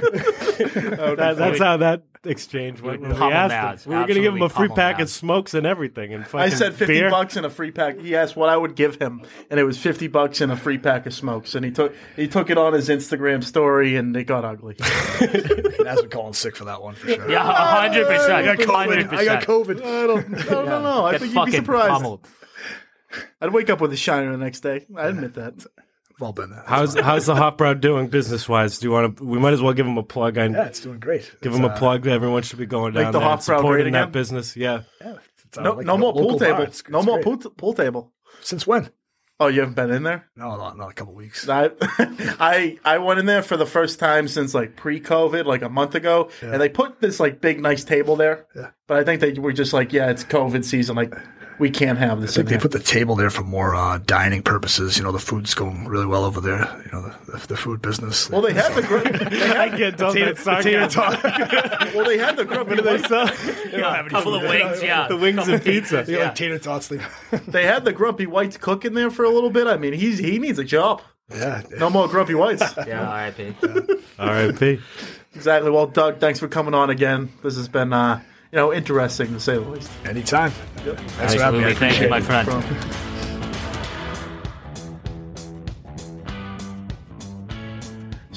Speaker 4: that, that's how that exchange went.
Speaker 3: Would
Speaker 4: when we
Speaker 3: pummel
Speaker 4: asked
Speaker 3: Naz.
Speaker 4: him. We were going to give him a
Speaker 3: Absolutely
Speaker 4: free
Speaker 3: pummel
Speaker 4: pack of
Speaker 3: Naz.
Speaker 4: smokes and everything, and
Speaker 1: I
Speaker 4: fucking
Speaker 1: said fifty
Speaker 4: beer.
Speaker 1: bucks and a free pack. He asked what I would give him, and it was fifty bucks and a free pack of smokes. And he took he took it on his Instagram story, and it got ugly.
Speaker 2: That's been calling sick for that one for sure.
Speaker 3: Yeah, a hundred
Speaker 2: I got
Speaker 3: percent. Hundred
Speaker 2: COVID. I got
Speaker 3: percent.
Speaker 2: COVID.
Speaker 1: I don't, I don't know. I
Speaker 3: Get
Speaker 1: think you'd be
Speaker 3: fucking
Speaker 1: surprised.
Speaker 3: pummeled.
Speaker 1: I'd wake up with a shiner the next day. I admit that.
Speaker 2: Well done.
Speaker 4: How's how's the Hofbrau doing business wise? Do you want to? We might as well give him a plug. I
Speaker 2: Yeah, it's doing great.
Speaker 4: give
Speaker 2: It's,
Speaker 4: him a
Speaker 2: uh,
Speaker 4: plug. Everyone should be going
Speaker 1: Like
Speaker 4: down
Speaker 1: the
Speaker 4: there and
Speaker 1: Hofbrau great
Speaker 4: supporting
Speaker 1: again?
Speaker 4: that business. Yeah.
Speaker 2: Yeah, it's, uh,
Speaker 1: No,
Speaker 2: like
Speaker 1: no
Speaker 2: a
Speaker 1: more
Speaker 2: local
Speaker 1: pool
Speaker 2: bar.
Speaker 1: table.
Speaker 2: It's-
Speaker 1: No
Speaker 2: it's
Speaker 1: more
Speaker 2: great.
Speaker 1: pool, pool table.
Speaker 2: Since when?
Speaker 1: Oh, you haven't been in there?
Speaker 2: No, not, not a couple weeks.
Speaker 1: I, I I went in there for the first time since like pre-COVID, like a month ago, and they put this like big nice table there.
Speaker 2: Yeah.
Speaker 1: But I think they were just like, yeah, it's COVID season, like we can't have this.
Speaker 2: I think
Speaker 1: in
Speaker 2: they
Speaker 1: here.
Speaker 2: put the table there for more uh, dining purposes. You know, the food's going really well over there. You know, the, the, the food business.
Speaker 1: Well, they had the gr- they
Speaker 4: I
Speaker 1: had,
Speaker 4: get done that sarcasm.
Speaker 1: well they had the grumpy
Speaker 4: What do they
Speaker 1: white,
Speaker 4: sell?
Speaker 3: Yeah, a couple of wings, yeah.
Speaker 4: The wings and pizza.
Speaker 2: They
Speaker 3: Yeah.
Speaker 2: like tater tots. They,
Speaker 1: they had the grumpy whites cooking there for a little bit. I mean, he's he needs a job.
Speaker 2: yeah.
Speaker 1: No more grumpy whites.
Speaker 3: Yeah, R I P.
Speaker 4: R I P
Speaker 1: Exactly. Well, Doug, thanks for coming on again. This has been uh, you know interesting to say the least.
Speaker 2: Anytime. Thanks for having me. I
Speaker 3: Absolutely. Thank you,
Speaker 2: appreciate
Speaker 3: my
Speaker 2: it.
Speaker 3: friend.
Speaker 1: From-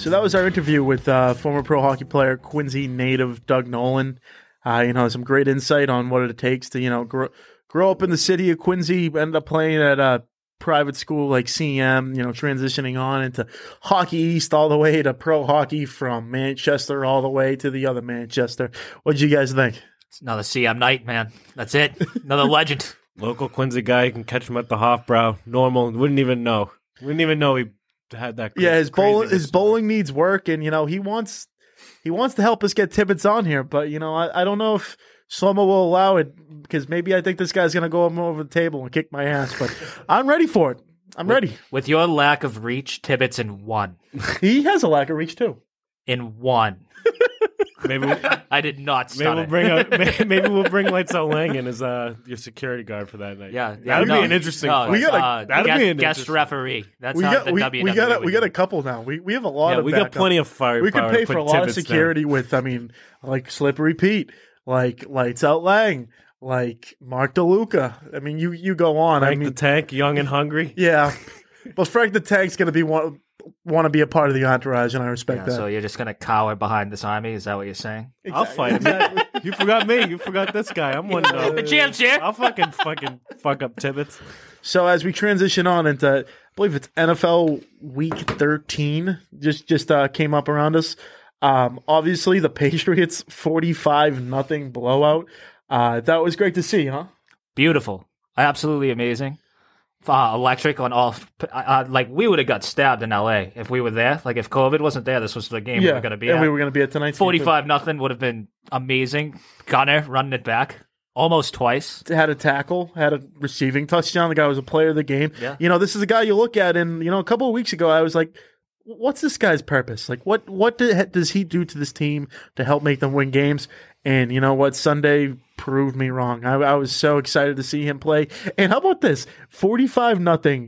Speaker 1: So that was our interview with uh, former pro hockey player, Quincy native Doug Nolan. Uh, you know, some great insight on what it takes to, you know, grow, grow up in the city of Quincy, ended up playing at a private school like C M, you know, transitioning on into Hockey East all the way to pro hockey from Manchester all the way to the other Manchester. What did you guys think?
Speaker 3: It's another C M night, man. That's it. Another legend.
Speaker 4: Local Quincy guy, you can catch him at the Hofbrau. Normal, wouldn't even know. Wouldn't even know he had that.
Speaker 1: Yeah, his bowling, his
Speaker 4: story.
Speaker 1: bowling needs work, and you know he wants he wants to help us get Tibbetts on here, but you know I, I don't know if Slomo will allow it because maybe I think this guy's gonna go over the table and kick my ass. But I'm ready for it. I'm
Speaker 3: with,
Speaker 1: ready.
Speaker 3: With your lack of reach, Tibbetts in one.
Speaker 1: He has a lack of reach too.
Speaker 3: In one.
Speaker 4: Maybe we,
Speaker 3: I did not
Speaker 4: maybe
Speaker 3: start
Speaker 4: we'll
Speaker 3: it.
Speaker 4: bring out, maybe, maybe we'll bring Lights Out Lang in as uh, your security guard for that night.
Speaker 3: Yeah, yeah,
Speaker 4: that'd
Speaker 3: no,
Speaker 4: be an interesting.
Speaker 3: No,
Speaker 4: fight.
Speaker 1: We gotta-
Speaker 3: uh,
Speaker 4: that'd
Speaker 3: guest,
Speaker 4: be an
Speaker 3: guest
Speaker 4: interesting-
Speaker 3: referee. That's
Speaker 1: We
Speaker 3: how
Speaker 1: got
Speaker 3: the
Speaker 1: we,
Speaker 3: W
Speaker 1: we
Speaker 3: W E
Speaker 1: got a,
Speaker 3: would
Speaker 1: we got
Speaker 3: do.
Speaker 1: a couple now. We we have a lot
Speaker 4: yeah,
Speaker 1: of
Speaker 4: we got
Speaker 1: backup.
Speaker 4: plenty of fire.
Speaker 1: We could
Speaker 4: power
Speaker 1: pay
Speaker 4: to
Speaker 1: for
Speaker 4: put
Speaker 1: a lot of
Speaker 4: Tibbetts
Speaker 1: security with I mean like Slippery Pete, like Lights Out Lang, like Mark DeLuca. I mean you you go on.
Speaker 4: Down.
Speaker 1: I
Speaker 4: Frank
Speaker 1: mean
Speaker 4: the Tank, young and hungry.
Speaker 1: yeah, but Frank the Tank's gonna be one. Want to be a part of the entourage, and I respect
Speaker 3: Yeah,
Speaker 1: that.
Speaker 3: so you're just going to cower behind this army? Is that what you're saying?
Speaker 4: I'll fight him. You forgot me. You forgot this guy. I'm one.
Speaker 3: The
Speaker 4: Uh,
Speaker 3: champ's here.
Speaker 4: I'll fucking fucking fuck up Tibbetts.
Speaker 1: So as we transition on into, I believe it's N F L Week thirteen, just just uh, came up around us. Um, obviously, the Patriots forty-five nothing blowout. Uh, that was great to see, huh?
Speaker 3: Beautiful. Absolutely amazing. Uh, electric on all. Uh, uh, like, we would have got stabbed in L A if we were there. Like, if COVID wasn't there, this was the game we were going to be
Speaker 1: and
Speaker 3: at.
Speaker 1: we were going to be at tonight's game, too.
Speaker 3: forty-five nothing would have been amazing. Gunner running it back almost twice.
Speaker 1: Had a tackle, had a receiving touchdown. The guy was a player of the game.
Speaker 3: Yeah.
Speaker 1: You know, this is a guy you look at, and you know, a couple of weeks ago, I was like, "What's this guy's purpose? Like, what what do, does he do to this team to help make them win games?" And you know what? Sunday proved me wrong. I, I was so excited to see him play. And how about this? forty-five nothing,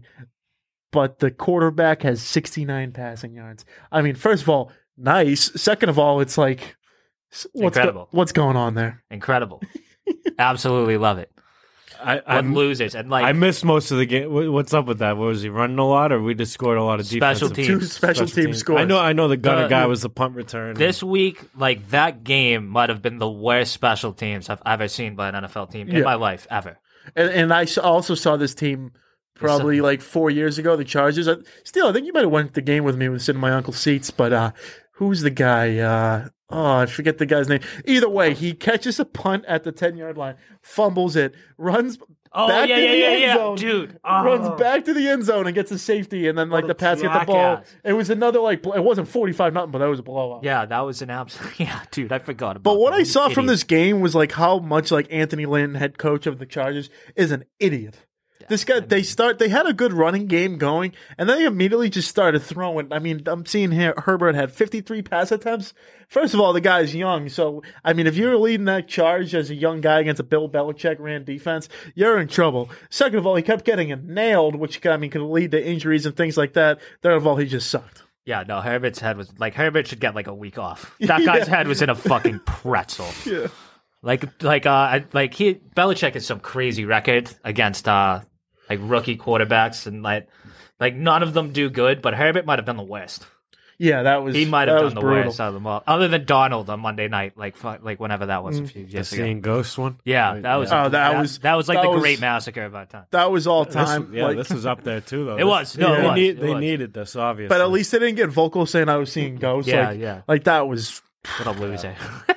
Speaker 1: but the quarterback has sixty-nine passing yards. I mean, first of all, nice. Second of all, it's like, what's,
Speaker 3: Incredible.
Speaker 1: go, what's going on there?
Speaker 3: Incredible. Absolutely love it.
Speaker 4: I
Speaker 3: What
Speaker 4: I'm,
Speaker 3: losers. And, like,
Speaker 4: I missed most of the game. What- What's up with that? What was he running a lot, or we just scored a lot of
Speaker 3: Special
Speaker 4: defensive
Speaker 3: teams.
Speaker 1: Two special, team scores.
Speaker 4: I know. I know the gunner
Speaker 3: The-
Speaker 4: guy was the punt return.
Speaker 3: this week, like, that game might have been the worst special teams I've ever seen by an N F L team
Speaker 1: Yeah.
Speaker 3: in my life, ever.
Speaker 1: And, and I s- also saw this team probably like four years ago, the Chargers. I, still, I think you might have went to the game with me. We were sitting in my uncle's seats. But uh, who's the guy? Uh, oh, I forget the guy's name. Either way, he catches a punt at the ten-yard line, fumbles it, runs
Speaker 3: Oh,
Speaker 1: back
Speaker 3: yeah,
Speaker 1: to
Speaker 3: yeah,
Speaker 1: the
Speaker 3: yeah,
Speaker 1: end
Speaker 3: yeah.
Speaker 1: zone,
Speaker 3: Dude.
Speaker 1: runs
Speaker 3: Oh.
Speaker 1: back to the end zone and gets a safety. And then like
Speaker 3: What
Speaker 1: the
Speaker 3: a
Speaker 1: Pats get the ball.
Speaker 3: jackass.
Speaker 1: It was another like bl- it wasn't forty-five nothing, but that was a blowout.
Speaker 3: Yeah, that was an absolute. Yeah, dude, I forgot about
Speaker 1: But what
Speaker 3: that.
Speaker 1: I saw from
Speaker 3: Idiot.
Speaker 1: this game was like how much like Anthony Lynn, head coach of the Chargers, is an idiot. This guy, they start. They had a good running game going, and then they immediately just started throwing. I mean, I'm seeing here Herbert had fifty-three pass attempts. First of all, the guy's young, so I mean, if you're leading that charge as a young guy against a Bill Belichick ran defense, you're in trouble. Second of all, he kept getting it nailed, which I mean could lead to injuries and things like that. Third of all, he just sucked.
Speaker 3: Yeah, no, Herbert's head was like Herbert should get like a week off. That guy's head was in a fucking pretzel.
Speaker 1: Yeah.
Speaker 3: Like, like, uh, I- like he Belichick has some crazy record against uh, like rookie quarterbacks, and like, like none of them do good. But Herbert might have done the worst.
Speaker 1: Yeah, that was
Speaker 3: He might
Speaker 1: that
Speaker 3: have
Speaker 1: was
Speaker 3: done the
Speaker 1: brutal.
Speaker 3: worst out of them all, other than Donald on Monday night, like, fu- like whenever that was a few
Speaker 4: the
Speaker 3: years ago.
Speaker 4: seeing ghost one.
Speaker 3: Yeah, that was.
Speaker 1: Oh, that was-
Speaker 3: that was like
Speaker 1: that
Speaker 3: the
Speaker 1: was-
Speaker 3: Great Massacre of our time.
Speaker 1: That was all
Speaker 4: This,
Speaker 1: time.
Speaker 4: yeah,
Speaker 1: like-
Speaker 4: this was up there too, though.
Speaker 3: It was. No, it
Speaker 4: they,
Speaker 3: was.
Speaker 4: need-
Speaker 3: It
Speaker 4: they
Speaker 3: was.
Speaker 4: needed this, obviously.
Speaker 1: but at least they didn't get vocal saying I was seeing ghosts.
Speaker 3: Yeah,
Speaker 1: like,
Speaker 3: yeah.
Speaker 1: Like that was.
Speaker 3: What a loser.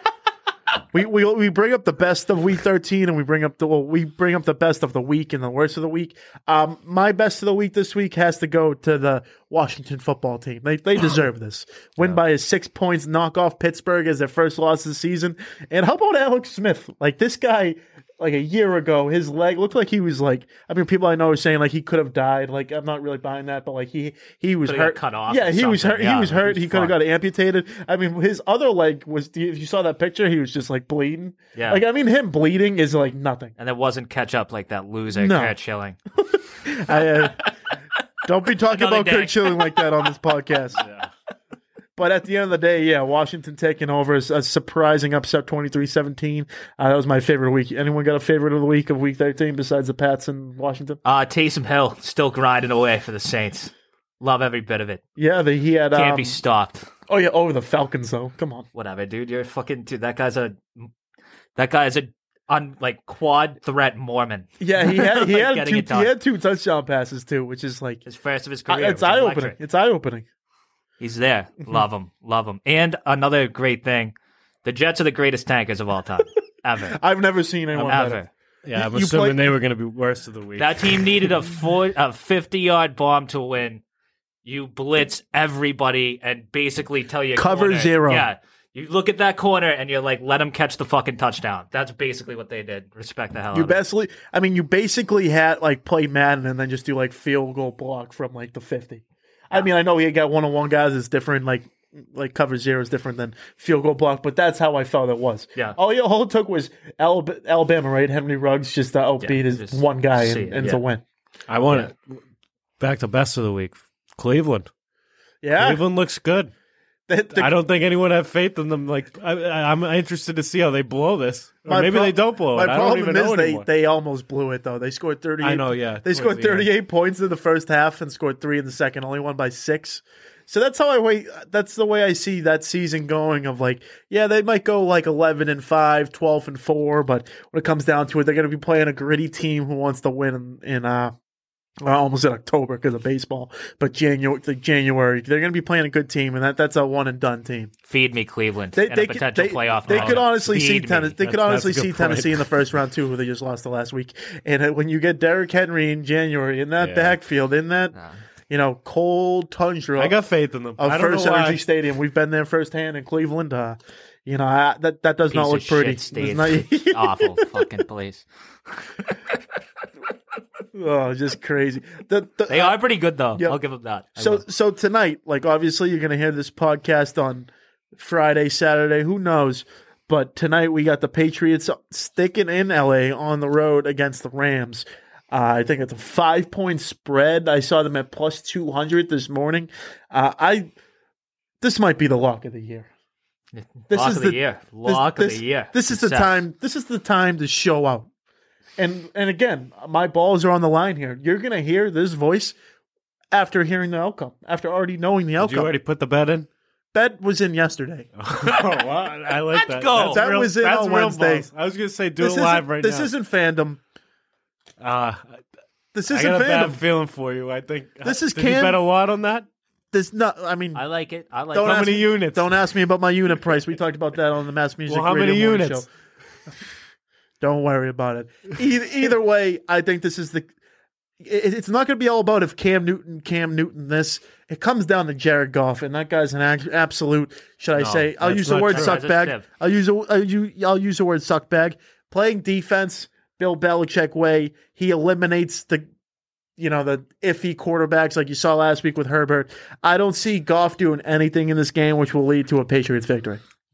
Speaker 1: We, we we bring up the best of week thirteen, and we bring up the well, we bring up the best of the week and the worst of the week. Um, my best of the week this week has to go to the Washington football team. They they deserve this. Win by a six points, knock off Pittsburgh as their first loss of the season. And how about Alex Smith? Like this guy, like a year ago, his leg looked like he was like. I mean, people I know are saying like he could have died. Like I'm not really buying that, but like he he was
Speaker 3: Could've got
Speaker 1: hurt.
Speaker 3: cut off
Speaker 1: Yeah,
Speaker 3: or
Speaker 1: he was
Speaker 3: something.
Speaker 1: hurt.
Speaker 3: Yeah,
Speaker 1: he was
Speaker 3: he
Speaker 1: hurt.
Speaker 3: was
Speaker 1: He could have
Speaker 3: fucked.
Speaker 1: got amputated. I mean, his other leg was. If you saw that picture, he was just like bleeding.
Speaker 3: Yeah.
Speaker 1: Like I mean, him bleeding is like nothing.
Speaker 3: And it wasn't catch up like that loser,
Speaker 1: No.
Speaker 3: Kurt Schilling.
Speaker 1: I, uh, don't be talking
Speaker 3: Another
Speaker 1: about
Speaker 3: day.
Speaker 1: Kurt Schilling like that on this podcast. But at the end of the day, yeah, Washington taking over is a surprising upset twenty-three seventeen. Uh, that was my favorite week. Anyone got a favorite of the week of week thirteen besides the Pats and Washington?
Speaker 3: Uh, Taysom Hill still grinding away for the Saints. Love every bit of it.
Speaker 1: Yeah, the, he had.
Speaker 3: Can't
Speaker 1: um,
Speaker 3: be stopped.
Speaker 1: Oh yeah, over the Falcons though. Come on.
Speaker 3: Whatever, dude. You're fucking dude. That guy's a that guy is a on like quad threat Mormon.
Speaker 1: Yeah, he had he
Speaker 3: Like,
Speaker 1: had
Speaker 3: getting
Speaker 1: two
Speaker 3: it done.
Speaker 1: he had two touchdown passes too, which is like
Speaker 3: His first of his
Speaker 1: I-
Speaker 3: career.
Speaker 1: it's
Speaker 3: which is
Speaker 1: eye opening.
Speaker 3: electric.
Speaker 1: It's eye opening.
Speaker 3: He's there. Love him. Love him. And another great thing, the Jets are the greatest tankers of all time. Ever.
Speaker 1: I've never seen anyone better.
Speaker 3: Ever.
Speaker 4: Yeah, I'm
Speaker 1: You
Speaker 4: assuming
Speaker 1: play-
Speaker 4: they were going to be worst of the week.
Speaker 3: That team needed a four, a fifty-yard bomb to win. You blitz everybody and basically tell your
Speaker 1: Cover
Speaker 3: corner-
Speaker 1: zero.
Speaker 3: Yeah. You look at that corner and you're like, let him catch the fucking touchdown. That's basically what they did. Respect the hell
Speaker 1: You
Speaker 3: out of it.
Speaker 1: basically, I mean, you basically had like play Madden and then just do like field goal block from like the fifty. I mean, I know he got one on one guys. It's different. Like like cover zero is different than field goal block, but that's how I felt it was.
Speaker 3: Yeah.
Speaker 1: All, you- all it took was Alab- Alabama, right? Henry Ruggs just to outbeat
Speaker 3: Yeah,
Speaker 1: his
Speaker 3: just
Speaker 1: one guy
Speaker 3: see
Speaker 1: and,
Speaker 3: it,
Speaker 1: and
Speaker 3: yeah.
Speaker 1: to win.
Speaker 4: I want it back to best of the week. Cleveland.
Speaker 1: Yeah.
Speaker 4: Cleveland looks good.
Speaker 1: The- the-
Speaker 4: I don't think anyone had faith in them. Like I, I- I'm interested to see how they blow this, or
Speaker 1: My
Speaker 4: maybe
Speaker 1: pro-
Speaker 4: they don't blow
Speaker 1: My
Speaker 4: it. I don't
Speaker 1: problem
Speaker 4: even
Speaker 1: is
Speaker 4: know
Speaker 1: they,
Speaker 4: anymore.
Speaker 1: they almost blew it though. They scored thirty-eight.
Speaker 4: I know, yeah.
Speaker 1: They
Speaker 4: towards
Speaker 1: scored
Speaker 4: the end.
Speaker 1: thirty-eight points in the first half and scored three in the second. Only won by six. So that's how I wait. That's the way I see that season going. Of like, yeah, they might go like eleven and five, twelve and four, but when it comes down to it, they're going to be playing a gritty team who wants to win in, in uh, well, almost in October because of baseball. But January, like January, they're going to be playing a good team, and that that's a one and done team.
Speaker 3: Feed me Cleveland
Speaker 1: They,
Speaker 3: and
Speaker 1: they,
Speaker 3: a
Speaker 1: could-
Speaker 3: potential
Speaker 1: they,
Speaker 3: playoff.
Speaker 1: they
Speaker 3: run.
Speaker 1: could honestly
Speaker 3: Feed
Speaker 1: see
Speaker 3: me.
Speaker 1: Tennessee. They could
Speaker 4: That's-
Speaker 1: honestly
Speaker 4: that's a
Speaker 1: see
Speaker 4: good point.
Speaker 1: Tennessee in the first round too, who they just lost the last week. And uh, when you get Derrick Henry in January in that
Speaker 4: Yeah.
Speaker 1: backfield, in that
Speaker 3: Nah.
Speaker 1: you know cold tundra
Speaker 4: I got faith in them.
Speaker 1: of
Speaker 4: I don't
Speaker 1: First
Speaker 4: know why.
Speaker 1: Energy Stadium, we've been there firsthand in Cleveland. Uh, you know I, that that does
Speaker 3: Piece
Speaker 1: not
Speaker 3: of
Speaker 1: look pretty.
Speaker 3: shit
Speaker 1: It's
Speaker 3: state.
Speaker 1: not-
Speaker 3: Awful fucking place.
Speaker 1: oh, just crazy. The, the,
Speaker 3: They are pretty good though.
Speaker 1: Yeah.
Speaker 3: I'll give them that. I
Speaker 1: So
Speaker 3: will.
Speaker 1: so tonight, like obviously you're gonna hear this podcast on Friday, Saturday, who knows? But tonight we got the Patriots sticking in L A on the road against the Rams. Uh, I think it's a five point spread. I saw them at plus two hundred this morning. Uh, I this might be the lock of the year. This
Speaker 3: Lock
Speaker 1: is
Speaker 3: of the,
Speaker 1: the-
Speaker 3: year.
Speaker 1: This,
Speaker 3: Lock
Speaker 1: this,
Speaker 3: of the year.
Speaker 1: This is the
Speaker 3: Success.
Speaker 1: time. This is the time to show out. And and again, my balls are on the line here. You're gonna hear this voice after hearing the outcome, after already knowing the
Speaker 4: Did you
Speaker 1: outcome.
Speaker 4: already put the bet in?
Speaker 1: Bet was in yesterday.
Speaker 4: oh, wow. I like
Speaker 3: Let's
Speaker 4: that.
Speaker 3: go.
Speaker 4: That's
Speaker 1: That
Speaker 4: real,
Speaker 1: was in
Speaker 4: that's
Speaker 1: on
Speaker 4: real
Speaker 1: Wednesday.
Speaker 4: balls. I was going to say do
Speaker 1: This
Speaker 4: it live
Speaker 1: isn't,
Speaker 4: right
Speaker 1: this
Speaker 4: now.
Speaker 1: isn't fandom.
Speaker 4: Uh,
Speaker 1: This
Speaker 4: I
Speaker 1: isn't
Speaker 4: got a bad
Speaker 1: fandom.
Speaker 4: feeling for you. I think
Speaker 1: This is
Speaker 4: Did you
Speaker 1: Cam-
Speaker 4: bet a lot on that?
Speaker 1: This not. I mean,
Speaker 3: I like it. I like
Speaker 1: Don't
Speaker 3: it.
Speaker 4: How
Speaker 1: ask
Speaker 4: many
Speaker 1: me-
Speaker 4: units?
Speaker 1: don't ask me about my unit price. We talked about that on the Mass Music
Speaker 4: Well, how
Speaker 1: Radio
Speaker 4: many
Speaker 1: Morning
Speaker 4: units?
Speaker 1: Show. Don't worry about it. Either, either way, I think this is the. It, it's not going to be all about if Cam Newton, Cam Newton. This it comes down to Jared Goff, and that guy's an ac- absolute. Should I
Speaker 4: No,
Speaker 1: say? I'll
Speaker 4: that's
Speaker 1: use the
Speaker 4: not
Speaker 1: word
Speaker 4: true.
Speaker 3: That's a
Speaker 1: suckbag.
Speaker 3: sieve.
Speaker 1: I'll use a, I'll use I'll use the word suckbag. Playing defense, Bill Belichick way. He eliminates the. You know, the iffy quarterbacks like you saw last week with Herbert. I don't see Goff doing anything in this game which will lead to a Patriots victory.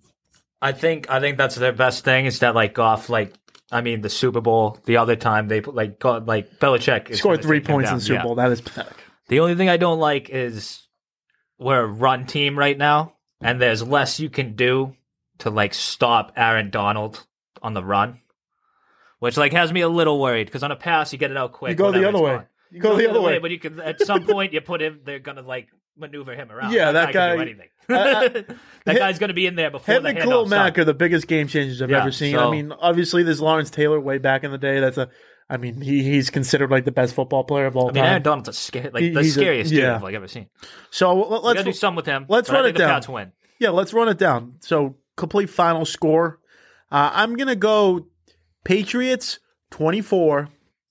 Speaker 3: I think I think that's their best thing is that like Goff, like I mean the Super Bowl the other time they put like God, like Belichick is
Speaker 1: Scored
Speaker 3: gonna
Speaker 1: three
Speaker 3: take him
Speaker 1: points in
Speaker 3: down.
Speaker 1: the Super
Speaker 3: Yeah.
Speaker 1: Bowl. That is pathetic.
Speaker 3: The only thing I don't like is we're a run team right now, and there's less you can do to like stop Aaron Donald on the run, which like has me a little worried because on a pass you get it out quick.
Speaker 1: You go the
Speaker 3: whatever,
Speaker 1: other
Speaker 3: it's
Speaker 1: way.
Speaker 3: gone.
Speaker 1: You go the other way.
Speaker 3: but you can at some point you put him. They're gonna like maneuver him around.
Speaker 1: Yeah, that
Speaker 3: that guy, can
Speaker 1: guy-
Speaker 3: do anything.
Speaker 1: I- I-
Speaker 3: that
Speaker 1: him-
Speaker 3: guy's gonna be in there before
Speaker 1: Him
Speaker 3: the
Speaker 1: and Khalil
Speaker 3: handoff
Speaker 1: Mack
Speaker 3: starts.
Speaker 1: are the biggest game changers I've
Speaker 3: Yeah,
Speaker 1: ever seen.
Speaker 3: so-
Speaker 1: I mean, obviously, there's Lawrence Taylor way back in the day. That's a, I mean, he he's considered like the best football player of all
Speaker 3: I mean,
Speaker 1: time.
Speaker 3: Aaron Donald's a scary, like
Speaker 1: He-
Speaker 3: the
Speaker 1: he's a-
Speaker 3: scariest dude
Speaker 1: yeah.
Speaker 3: I've like ever seen.
Speaker 1: so l-
Speaker 3: We gotta
Speaker 1: let's
Speaker 3: do something with him.
Speaker 1: let's
Speaker 3: but I
Speaker 1: run
Speaker 3: think
Speaker 1: it down.
Speaker 3: The Pats win.
Speaker 1: yeah, let's run it down. So complete final score. Uh, I'm gonna go Patriots twenty-four,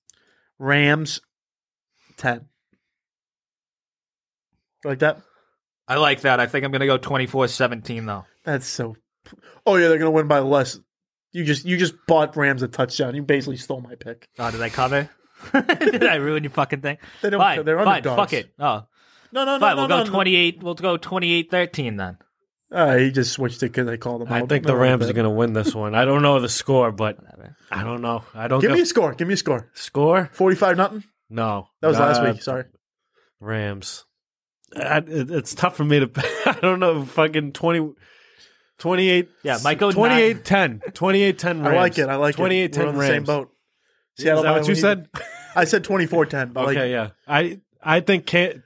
Speaker 1: Rams ten. Like that?
Speaker 3: I like that. I think I'm gonna go twenty-four seventeen though.
Speaker 1: That's so. Oh yeah, they're gonna win by less. You just you just bought Rams a touchdown. You basically stole my pick.
Speaker 3: Oh, did I cover? Did I ruin your fucking thing?
Speaker 1: They don't.
Speaker 3: Fine,
Speaker 1: they're
Speaker 3: fine,
Speaker 1: underdogs.
Speaker 3: fuck it. Oh,
Speaker 1: No, no, no,
Speaker 3: fine.
Speaker 1: no,
Speaker 3: we'll
Speaker 1: no,
Speaker 3: go
Speaker 1: no.
Speaker 3: twenty-eight. We'll go twenty-eight thirteen then.
Speaker 1: Uh, he just switched it because they called him
Speaker 4: I
Speaker 1: out.
Speaker 4: think the
Speaker 1: No,
Speaker 4: Rams
Speaker 1: no,
Speaker 4: are going to win this one. I don't know the score, but
Speaker 3: Whatever.
Speaker 4: I don't know. I don't
Speaker 1: Give
Speaker 4: go-
Speaker 1: me a score. Give me a score.
Speaker 4: score.
Speaker 1: Forty-five nothing.
Speaker 4: No,
Speaker 1: That was last
Speaker 4: Uh,
Speaker 1: week. Sorry.
Speaker 4: Rams. I, it, it's tough for me to. I don't know. Fucking twenty. twenty-eight.
Speaker 3: Yeah, might go
Speaker 4: twenty-eight ten. twenty-eight ten Rams.
Speaker 1: I like it. I like
Speaker 4: twenty-eight
Speaker 1: it.
Speaker 4: ten
Speaker 1: We're on the
Speaker 4: Rams.
Speaker 1: same boat.
Speaker 4: Is that what you
Speaker 1: Miami-
Speaker 4: said?
Speaker 1: I said twenty-four ten. But
Speaker 4: Okay,
Speaker 1: like,
Speaker 4: yeah. I I think Cam,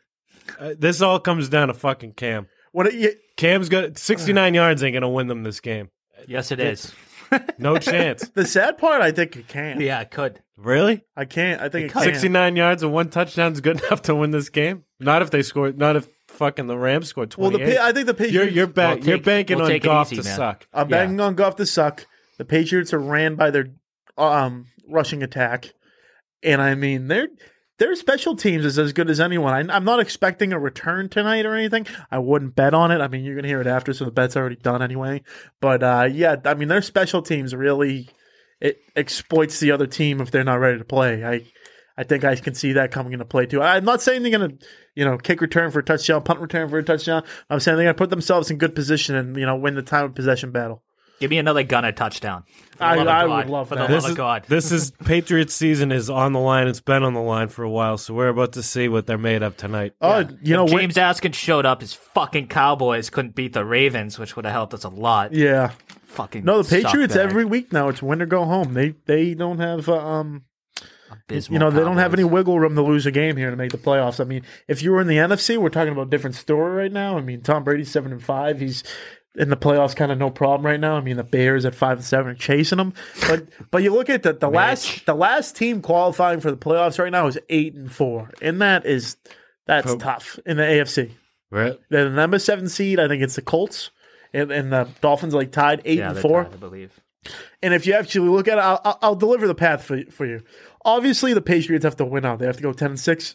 Speaker 4: Uh, this all comes down to fucking Cam.
Speaker 1: What it, you,
Speaker 4: Cam's got sixty-nine yards. Ain't gonna win them this game.
Speaker 3: Yes, it is.
Speaker 4: No chance.
Speaker 1: the sad part, I think it can.
Speaker 3: Yeah, it could.
Speaker 4: Really?
Speaker 1: I can't. I think it,
Speaker 3: It
Speaker 1: can.
Speaker 4: sixty-nine yards and one touchdown is good enough to win this game. Not if they score. Not if fucking the Rams scored
Speaker 1: Well,
Speaker 4: twenty-eight.
Speaker 1: the Pa- I think the Patriots.
Speaker 4: you're you're, ba-
Speaker 3: We'll
Speaker 4: you're
Speaker 3: take-
Speaker 4: banking
Speaker 3: we'll
Speaker 4: on
Speaker 3: take it
Speaker 4: Goff
Speaker 3: easy,
Speaker 4: to
Speaker 3: man.
Speaker 4: suck.
Speaker 1: I'm
Speaker 3: Yeah.
Speaker 1: banging on Goff to suck. The Patriots are ran by their um, rushing attack, and I mean their their special teams is as good as anyone. I, I'm not expecting a return tonight or anything. I wouldn't bet on it. I mean, you're gonna hear it after, so the bet's already done anyway. But uh, yeah, I mean their special teams really it exploits the other team if they're not ready to play. I I think I can see that coming into play too. I'm not saying they're gonna you know kick return for a touchdown, punt return for a touchdown. I'm saying they're gonna put themselves in good position and you know win the time of possession battle.
Speaker 3: Give me another Gunner touchdown. For the
Speaker 1: I-
Speaker 3: love of
Speaker 1: I
Speaker 3: God.
Speaker 1: would love
Speaker 3: For
Speaker 1: that.
Speaker 3: the
Speaker 4: This
Speaker 3: love
Speaker 4: is
Speaker 3: of God.
Speaker 4: this is Patriots season is on the line. It's been on the line for a while, so we're about to see what they're made of tonight.
Speaker 1: Oh, you know,
Speaker 3: if
Speaker 1: when-
Speaker 3: James Askins showed up, his fucking Cowboys couldn't beat the Ravens, which would have helped us a lot.
Speaker 1: yeah.
Speaker 3: Fucking
Speaker 1: No, the Patriots
Speaker 3: suckbag.
Speaker 1: every week now. It's win or go home. They they don't have uh, um
Speaker 3: Abysmal
Speaker 1: you know they don't have
Speaker 3: Cowboys.
Speaker 1: any wiggle room to lose a game here to make the playoffs. I mean, if you were in the N F C, we're talking about a different story right now. I mean, Tom Brady's seven and five. He's in the playoffs, kind of no problem right now. I mean, the Bears at five and seven are chasing them. But but you look at the the last the last team qualifying for the playoffs right now is eight and four, and that is that's
Speaker 4: Oh.
Speaker 1: tough in the A F C.
Speaker 4: Right?
Speaker 1: They're the number seven seed. I think it's the Colts. And, and the Dolphins like tied eight
Speaker 3: Yeah,
Speaker 1: and
Speaker 3: they're
Speaker 1: four.
Speaker 3: tied, I believe.
Speaker 1: And if you actually look at it, I'll, I'll, I'll deliver the path for, for you. Obviously, the Patriots have to win out. They have to go ten and six.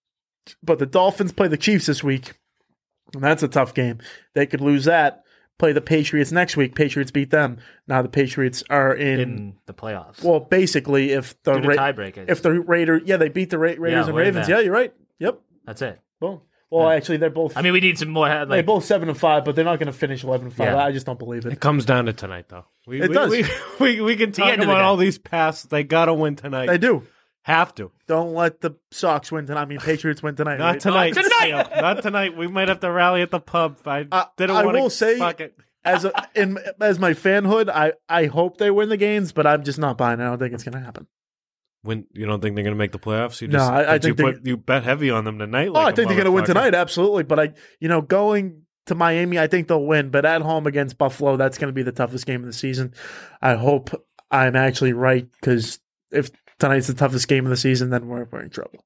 Speaker 1: But the Dolphins play the Chiefs this week, and that's a tough game. They could lose that. Play the Patriots next week. Patriots beat them. Now the Patriots are in.
Speaker 3: In the playoffs.
Speaker 1: well, basically, if the
Speaker 3: Due to
Speaker 1: Ra-
Speaker 3: tiebreakers.
Speaker 1: if the Raiders, yeah, they beat the Ra- Raiders
Speaker 3: Yeah,
Speaker 1: and
Speaker 3: we're in
Speaker 1: Ravens.
Speaker 3: that.
Speaker 1: Yeah, you're right. Yep.
Speaker 3: That's it.
Speaker 1: Boom. Well, actually, they're both.
Speaker 3: I mean, we need some more.
Speaker 1: they're
Speaker 3: Like,
Speaker 1: both seven and five, but they're not going to finish eleven and five.
Speaker 3: Yeah.
Speaker 1: I just don't believe it.
Speaker 4: It comes down to tonight, though. We,
Speaker 1: It
Speaker 4: we,
Speaker 1: does.
Speaker 4: We, we, we can talk
Speaker 3: end of the
Speaker 4: about
Speaker 3: day.
Speaker 4: all these passes. They gotta win tonight.
Speaker 1: They do.
Speaker 4: Have to.
Speaker 1: Don't let the Sox win tonight. I mean, Patriots win tonight.
Speaker 4: Not
Speaker 1: right?
Speaker 4: tonight.
Speaker 3: Not tonight!
Speaker 4: Theo. Not tonight. We might have to rally at the pub. I
Speaker 1: Uh,
Speaker 4: didn't
Speaker 1: I
Speaker 4: want to.
Speaker 1: will say-
Speaker 4: fuck it.
Speaker 1: As a, in as my fanhood, I, I hope they win the games, but I'm just not buying it. I don't think it's going to happen.
Speaker 4: When you don't think they're gonna make the playoffs? You
Speaker 1: No,
Speaker 4: just,
Speaker 1: I- I
Speaker 4: did you
Speaker 1: think they-
Speaker 4: put you bet heavy on them tonight.
Speaker 1: Oh,
Speaker 4: Like
Speaker 1: I
Speaker 4: a
Speaker 1: think they're going to win
Speaker 4: motherfucker.
Speaker 1: tonight, absolutely. But I, you know, going to Miami, I think they'll win. But at home against Buffalo, that's going to be the toughest game of the season. I hope I'm actually right because if tonight's the toughest game of the season, then we're, we're in trouble.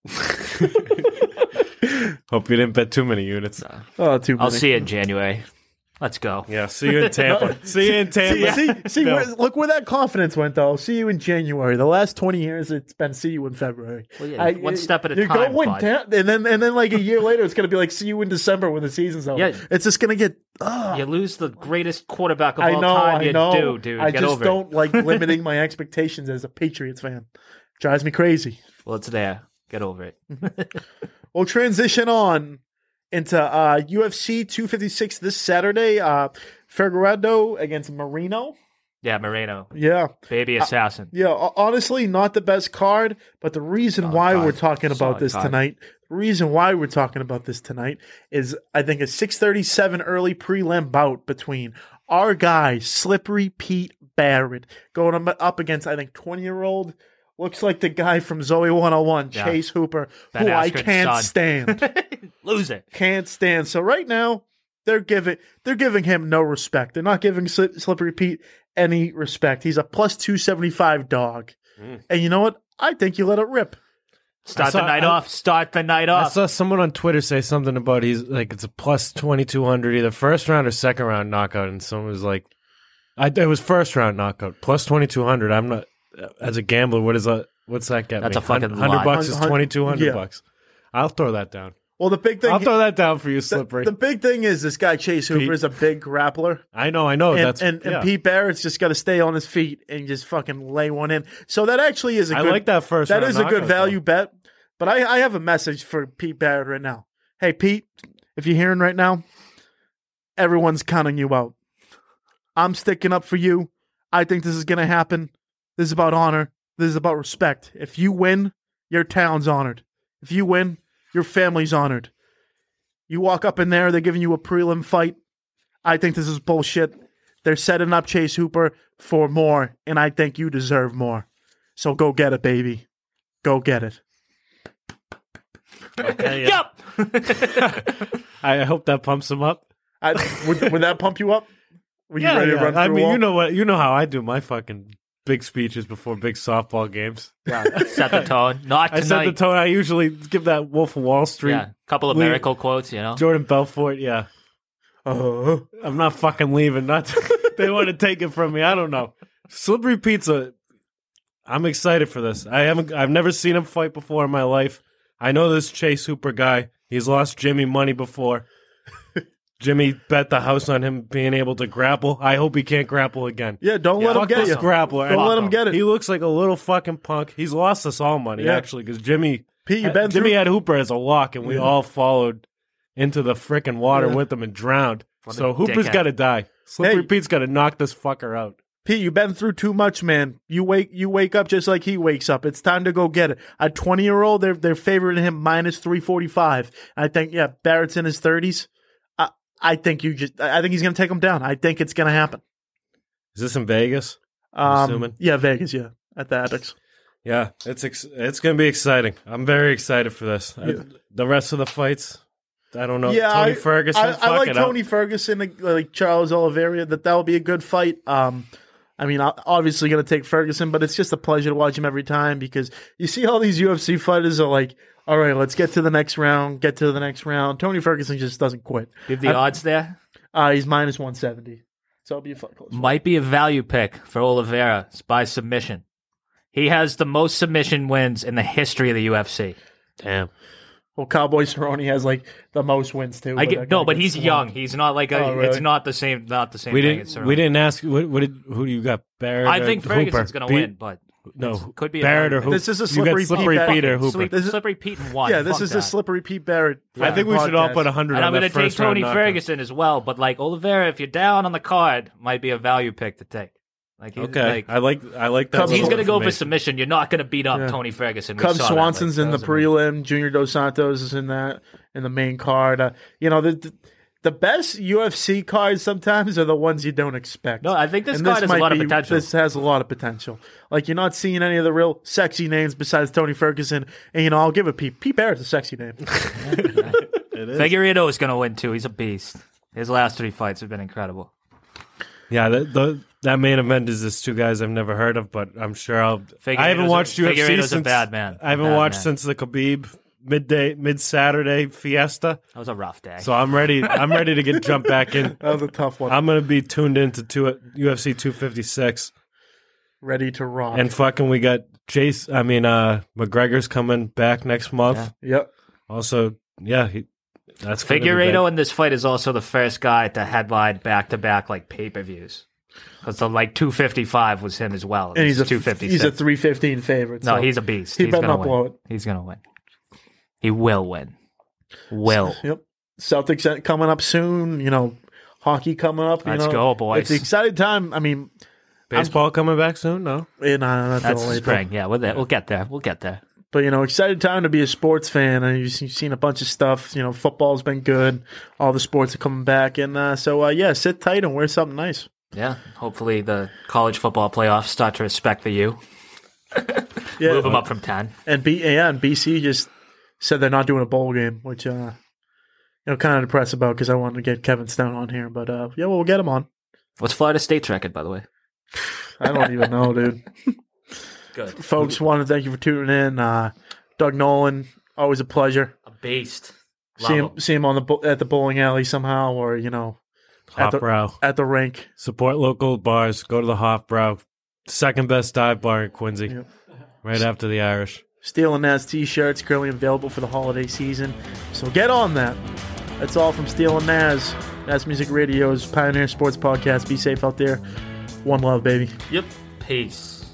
Speaker 4: Hope you didn't bet too many units.
Speaker 1: Oh, too many.
Speaker 3: I'll see you in January. Let's go.
Speaker 4: Yeah, see you in Tampa. see you in Tampa.
Speaker 1: See, see, see
Speaker 4: Bill.
Speaker 1: where, look where that confidence went, though. See you in January. The last twenty years, it's been see you in February.
Speaker 3: Well, yeah, one step at a
Speaker 1: you
Speaker 3: time,
Speaker 1: Go win,
Speaker 3: bud.
Speaker 1: ta- and then and then like a year later, it's going to be like see you in December when the season's over.
Speaker 3: Yeah.
Speaker 1: It's just going to get. ugh.
Speaker 3: You lose the greatest quarterback of
Speaker 1: I
Speaker 3: all
Speaker 1: know,
Speaker 3: time.
Speaker 1: I
Speaker 3: You
Speaker 1: know.
Speaker 3: do, dude.
Speaker 1: I
Speaker 3: Get
Speaker 1: just
Speaker 3: over
Speaker 1: don't
Speaker 3: it.
Speaker 1: like limiting my expectations as a Patriots fan. Drives me crazy.
Speaker 3: Well, it's there. Get over it.
Speaker 1: We'll transition on into uh, U F C two fifty-six this Saturday. Uh, Figueredo against Marino.
Speaker 3: Yeah, Moreno,
Speaker 1: Yeah.
Speaker 3: baby assassin.
Speaker 1: Yeah, ho- honestly, not the best card, but the reason
Speaker 3: Solid
Speaker 1: why
Speaker 3: card.
Speaker 1: we're talking about
Speaker 3: Solid
Speaker 1: this
Speaker 3: card.
Speaker 1: tonight, the reason why we're talking about this tonight is I think a six thirty-seven early prelim bout between our guy, Slippery Pete Barrett, going up- up against, I think, twenty-year-old, looks like the guy from Zoe one oh one,
Speaker 3: Yeah.
Speaker 1: Chase Hooper,
Speaker 3: Ben
Speaker 1: who I
Speaker 3: Askren's
Speaker 1: can't
Speaker 3: son.
Speaker 1: stand.
Speaker 3: Lose it.
Speaker 1: Can't stand. So right now, they're giving they're giving him no respect. They're not giving Sli- Slippery Pete any respect. He's a plus two seventy-five dog.
Speaker 4: Mm.
Speaker 1: And you know what? I think you let it rip.
Speaker 3: Start
Speaker 4: saw-
Speaker 3: the night
Speaker 4: I-
Speaker 3: off. Start the night
Speaker 4: I
Speaker 3: off.
Speaker 4: saw someone on Twitter say something about he's like it's a plus twenty two hundred either first round or second round knockout, and someone was like, "I it was first round knockout plus twenty two hundred." I'm not as a gambler. What is that? What's that get
Speaker 3: That's
Speaker 4: me?
Speaker 3: a fucking
Speaker 4: hundred
Speaker 3: lot.
Speaker 4: bucks is
Speaker 1: Hun- hun-
Speaker 4: twenty two hundred
Speaker 1: yeah.
Speaker 4: bucks. I'll throw that down.
Speaker 1: Well, the big thing
Speaker 4: I'll throw that down for you,
Speaker 1: the,
Speaker 4: Slippery.
Speaker 1: the big thing is this guy Chase Hooper
Speaker 4: Pete.
Speaker 1: is a big grappler.
Speaker 4: I know, I know.
Speaker 1: And,
Speaker 4: that's
Speaker 1: and, and
Speaker 4: yeah.
Speaker 1: Pete Barrett's just got to stay on his feet and just fucking lay one in. So that actually is a
Speaker 4: I
Speaker 1: good,
Speaker 4: like that first.
Speaker 1: that
Speaker 4: round
Speaker 1: is a good
Speaker 4: knockout,
Speaker 1: value
Speaker 4: though.
Speaker 1: bet. But I, I have a message for Pete Barrett right now. Hey, Pete, if you're hearing right now, everyone's counting you out. I'm sticking up for you. I think this is going to happen. This is about honor. This is about respect. If you win, your town's honored. If you win, your family's honored. You walk up in there, they're giving you a prelim fight. I think this is bullshit. They're setting up Chase Hooper for more, and I think you deserve more. So go get it, baby. Go get it.
Speaker 4: Okay, yeah.
Speaker 3: Yep.
Speaker 4: I hope that pumps him up.
Speaker 1: I, would, would that pump you up? Were you
Speaker 4: Yeah,
Speaker 1: ready
Speaker 4: yeah.
Speaker 1: to run through
Speaker 4: I
Speaker 1: a
Speaker 4: mean,
Speaker 1: wall?
Speaker 4: you know what? You know how I do my fucking big speeches before big softball games.
Speaker 3: Yeah. Set the tone. Not
Speaker 4: I
Speaker 3: tonight.
Speaker 4: set the tone. I usually give that Wolf of Wall Street.
Speaker 3: Yeah. Couple of
Speaker 4: Leave-
Speaker 3: miracle quotes, you know.
Speaker 4: Jordan Belfort. Yeah,
Speaker 1: Uh,
Speaker 4: I'm not fucking leaving. Not they want to take it from me. I don't know. Slippery Pizza. I'm excited for this. I haven't. I've never seen him fight before in my life. I know this Chase Hooper guy. He's lost Jimmy money before. Jimmy bet the house on him being able to grapple. I hope he can't grapple again.
Speaker 1: yeah, don't
Speaker 3: Yeah,
Speaker 1: let him
Speaker 4: Fuck
Speaker 1: get
Speaker 4: this
Speaker 1: you.
Speaker 4: grappler.
Speaker 1: Don't
Speaker 4: And
Speaker 1: let him get it.
Speaker 4: He looks like a little fucking punk. He's lost us all money,
Speaker 1: Yeah.
Speaker 4: actually, because Jimmy
Speaker 1: Pete, you been
Speaker 4: Jimmy
Speaker 1: through?
Speaker 4: had Hooper as a lock, and we
Speaker 1: Yeah.
Speaker 4: all followed into the frickin' water
Speaker 1: Yeah.
Speaker 4: with him and drowned.
Speaker 3: What a
Speaker 4: So Hooper's
Speaker 3: dickhead.
Speaker 4: got to die. Slippery
Speaker 1: Hey.
Speaker 4: Pete's got to knock this fucker out.
Speaker 1: Pete, you've been through too much, man. You wake you wake up just like he wakes up. It's time to go get it. A twenty year old, they're they're favoring him minus three forty five. I think yeah, Barrett's in his thirties. I I think you just I think he's gonna take him down. I think it's gonna happen.
Speaker 4: Is this in Vegas?
Speaker 1: Um,
Speaker 4: assuming.
Speaker 1: yeah, Vegas, yeah, at the Apex.
Speaker 4: Yeah, it's ex- it's going to be exciting. I'm very excited for this. I-
Speaker 1: Yeah.
Speaker 4: the rest of the fights, I don't know.
Speaker 1: Yeah,
Speaker 4: Tony
Speaker 1: I-
Speaker 4: Ferguson.
Speaker 1: I,
Speaker 4: fuck
Speaker 1: I like
Speaker 4: it, I'll-
Speaker 1: Tony Ferguson, like, like Charles Oliveira. That that will be a good fight. Um, I mean, I'm obviously going to take Ferguson, but it's just a pleasure to watch him every time because you see how these U F C fighters are like, all right, let's get to the next round, get to the next round. Tony Ferguson just doesn't quit.
Speaker 3: Give the
Speaker 1: I-
Speaker 3: odds there.
Speaker 1: Uh, he's minus one seventy, so it'll be a fight close.
Speaker 3: Might be a value pick for Oliveira. It's by submission. He has the most submission wins in the history of the U F C.
Speaker 4: Damn.
Speaker 1: Well, Cowboy Cerrone has like the most wins too.
Speaker 3: I
Speaker 1: that
Speaker 3: get no,
Speaker 1: guy
Speaker 3: but
Speaker 1: gets
Speaker 3: he's
Speaker 1: swamped.
Speaker 3: young. He's not like a.
Speaker 1: Oh, really?
Speaker 3: It's not the same. Not the same.
Speaker 4: We
Speaker 3: thing
Speaker 4: didn't.
Speaker 3: as
Speaker 4: We
Speaker 3: Cerrone.
Speaker 4: didn't ask. What, what did? Who do you got? Barrett.
Speaker 3: I
Speaker 4: or
Speaker 3: think Ferguson's
Speaker 4: Hooper?
Speaker 3: going to
Speaker 4: Beat-
Speaker 3: win, but
Speaker 4: No,
Speaker 3: it's- could be a
Speaker 4: Barrett or
Speaker 3: value
Speaker 4: Hooper.
Speaker 1: This is a
Speaker 4: You
Speaker 1: slippery
Speaker 4: got slippery
Speaker 1: Pete
Speaker 4: Pete or
Speaker 1: bet.
Speaker 4: Hooper.
Speaker 3: Sleep,
Speaker 1: This is-
Speaker 3: slippery Pete and one.
Speaker 1: Yeah, this
Speaker 3: Fuck
Speaker 1: is
Speaker 3: that.
Speaker 1: a slippery Pete Barrett.
Speaker 4: I think we should all
Speaker 1: podcast.
Speaker 4: put a hundred
Speaker 3: And
Speaker 4: on
Speaker 3: I'm going
Speaker 4: the
Speaker 3: to take
Speaker 4: first round
Speaker 3: Tony
Speaker 4: knockout.
Speaker 3: Ferguson as well, but like Oliveira, if you're down on the card, might be a value pick to take. Like he's,
Speaker 4: Okay,
Speaker 3: like,
Speaker 4: I like. I like that.
Speaker 1: Cubs-
Speaker 3: he's
Speaker 4: little
Speaker 3: going to go for
Speaker 4: information.
Speaker 3: submission. You're not going to beat up
Speaker 1: Yeah.
Speaker 3: Tony Ferguson. We
Speaker 1: Cub
Speaker 3: saw that,
Speaker 1: Swanson's
Speaker 3: like,
Speaker 1: in
Speaker 3: that
Speaker 1: the
Speaker 3: was amazing.
Speaker 1: prelim. Junior Dos Santos is in that in the main card. Uh, you know the, the the best U F C cards sometimes are the ones you don't expect.
Speaker 3: No, I think this
Speaker 1: And
Speaker 3: card has a
Speaker 1: might
Speaker 3: lot of
Speaker 1: be-
Speaker 3: potential.
Speaker 1: This has a lot of potential. Like you're not seeing any of the real sexy names besides Tony Ferguson. And you know I'll give it Pete. Pete Barrett's a sexy name.
Speaker 4: It is.
Speaker 3: Figueiredo is going to win too. He's a beast. His last three fights have been incredible.
Speaker 4: Yeah, the, the, that main event is this two guys I've never heard of, but I'm sure I'll. I haven't
Speaker 3: Figueiredo's a-
Speaker 4: watched U F C
Speaker 3: Figueiredo's a
Speaker 4: since.
Speaker 3: bad man.
Speaker 4: I haven't
Speaker 3: Bad
Speaker 4: watched
Speaker 3: man.
Speaker 4: since the Khabib midday, mid Saturday fiesta.
Speaker 3: That was a rough day.
Speaker 4: So I'm ready. I'm ready to get jumped back in.
Speaker 1: That was a tough one.
Speaker 4: I'm gonna be tuned into two, U F C two fifty-six,
Speaker 1: Ready to rock.
Speaker 4: and fucking we got Chase. I mean, uh, McGregor's coming back next month.
Speaker 3: Yeah.
Speaker 1: yep.
Speaker 4: Also, yeah, he, that's gonna be
Speaker 3: Figueiredo
Speaker 4: big.
Speaker 3: in this fight is also the first guy to headline back to back like pay per views. Because the like two fifty-five was him as well.
Speaker 1: And he's a
Speaker 3: two fifty.
Speaker 1: he's a three fifteen favorite.
Speaker 3: No,
Speaker 1: so
Speaker 3: he's a beast.
Speaker 1: he
Speaker 3: he's
Speaker 1: better
Speaker 3: gonna
Speaker 1: not blow
Speaker 3: win.
Speaker 1: it.
Speaker 3: He's gonna win. He will win. Will.
Speaker 1: Yep. Celtics coming up soon. You know, hockey coming up. You
Speaker 3: Let's
Speaker 1: know.
Speaker 3: go, boys.
Speaker 1: It's an exciting time. I mean,
Speaker 4: Baseball coming back soon. No,
Speaker 1: eh, nah, not
Speaker 3: That's
Speaker 1: till April.
Speaker 3: spring. Yeah, we'll, we'll get there. We'll get there.
Speaker 1: But you know, excited time to be a sports fan. And you've you've seen a bunch of stuff. You know, football's been good. All the sports are coming back, and uh, so uh, yeah, sit tight and wear something nice.
Speaker 3: Yeah. Hopefully the college football playoffs start to respect the U.
Speaker 1: Yeah,
Speaker 3: Move them up from ten.
Speaker 1: and B yeah, and B C just said they're not doing a bowl game, which uh, you know, kind of depressed about because I wanted to get Kevin Stone on here. But uh, yeah, well, we'll get him on.
Speaker 3: What's Florida State's record, by the way?
Speaker 1: I don't even know, dude.
Speaker 3: Good.
Speaker 1: Folks, want to thank you for tuning in. Uh, Doug Nolan, always a pleasure.
Speaker 3: A beast. Love
Speaker 1: See him,
Speaker 3: him.
Speaker 1: see him on the bo- at the bowling alley somehow, or you know, at the,
Speaker 4: Hofbrau.
Speaker 1: at the rink.
Speaker 4: Support local bars. Go to the Hofbrau, second best dive bar in Quincy,
Speaker 1: Yep.
Speaker 4: right after the Irish.
Speaker 1: Steel and Naz t-shirts currently available for the holiday season, so get on that. That's all from Steel and Naz. Naz Music Radio's Pioneer Sports Podcast. Be safe out there. One love, baby.
Speaker 3: Yep. Peace.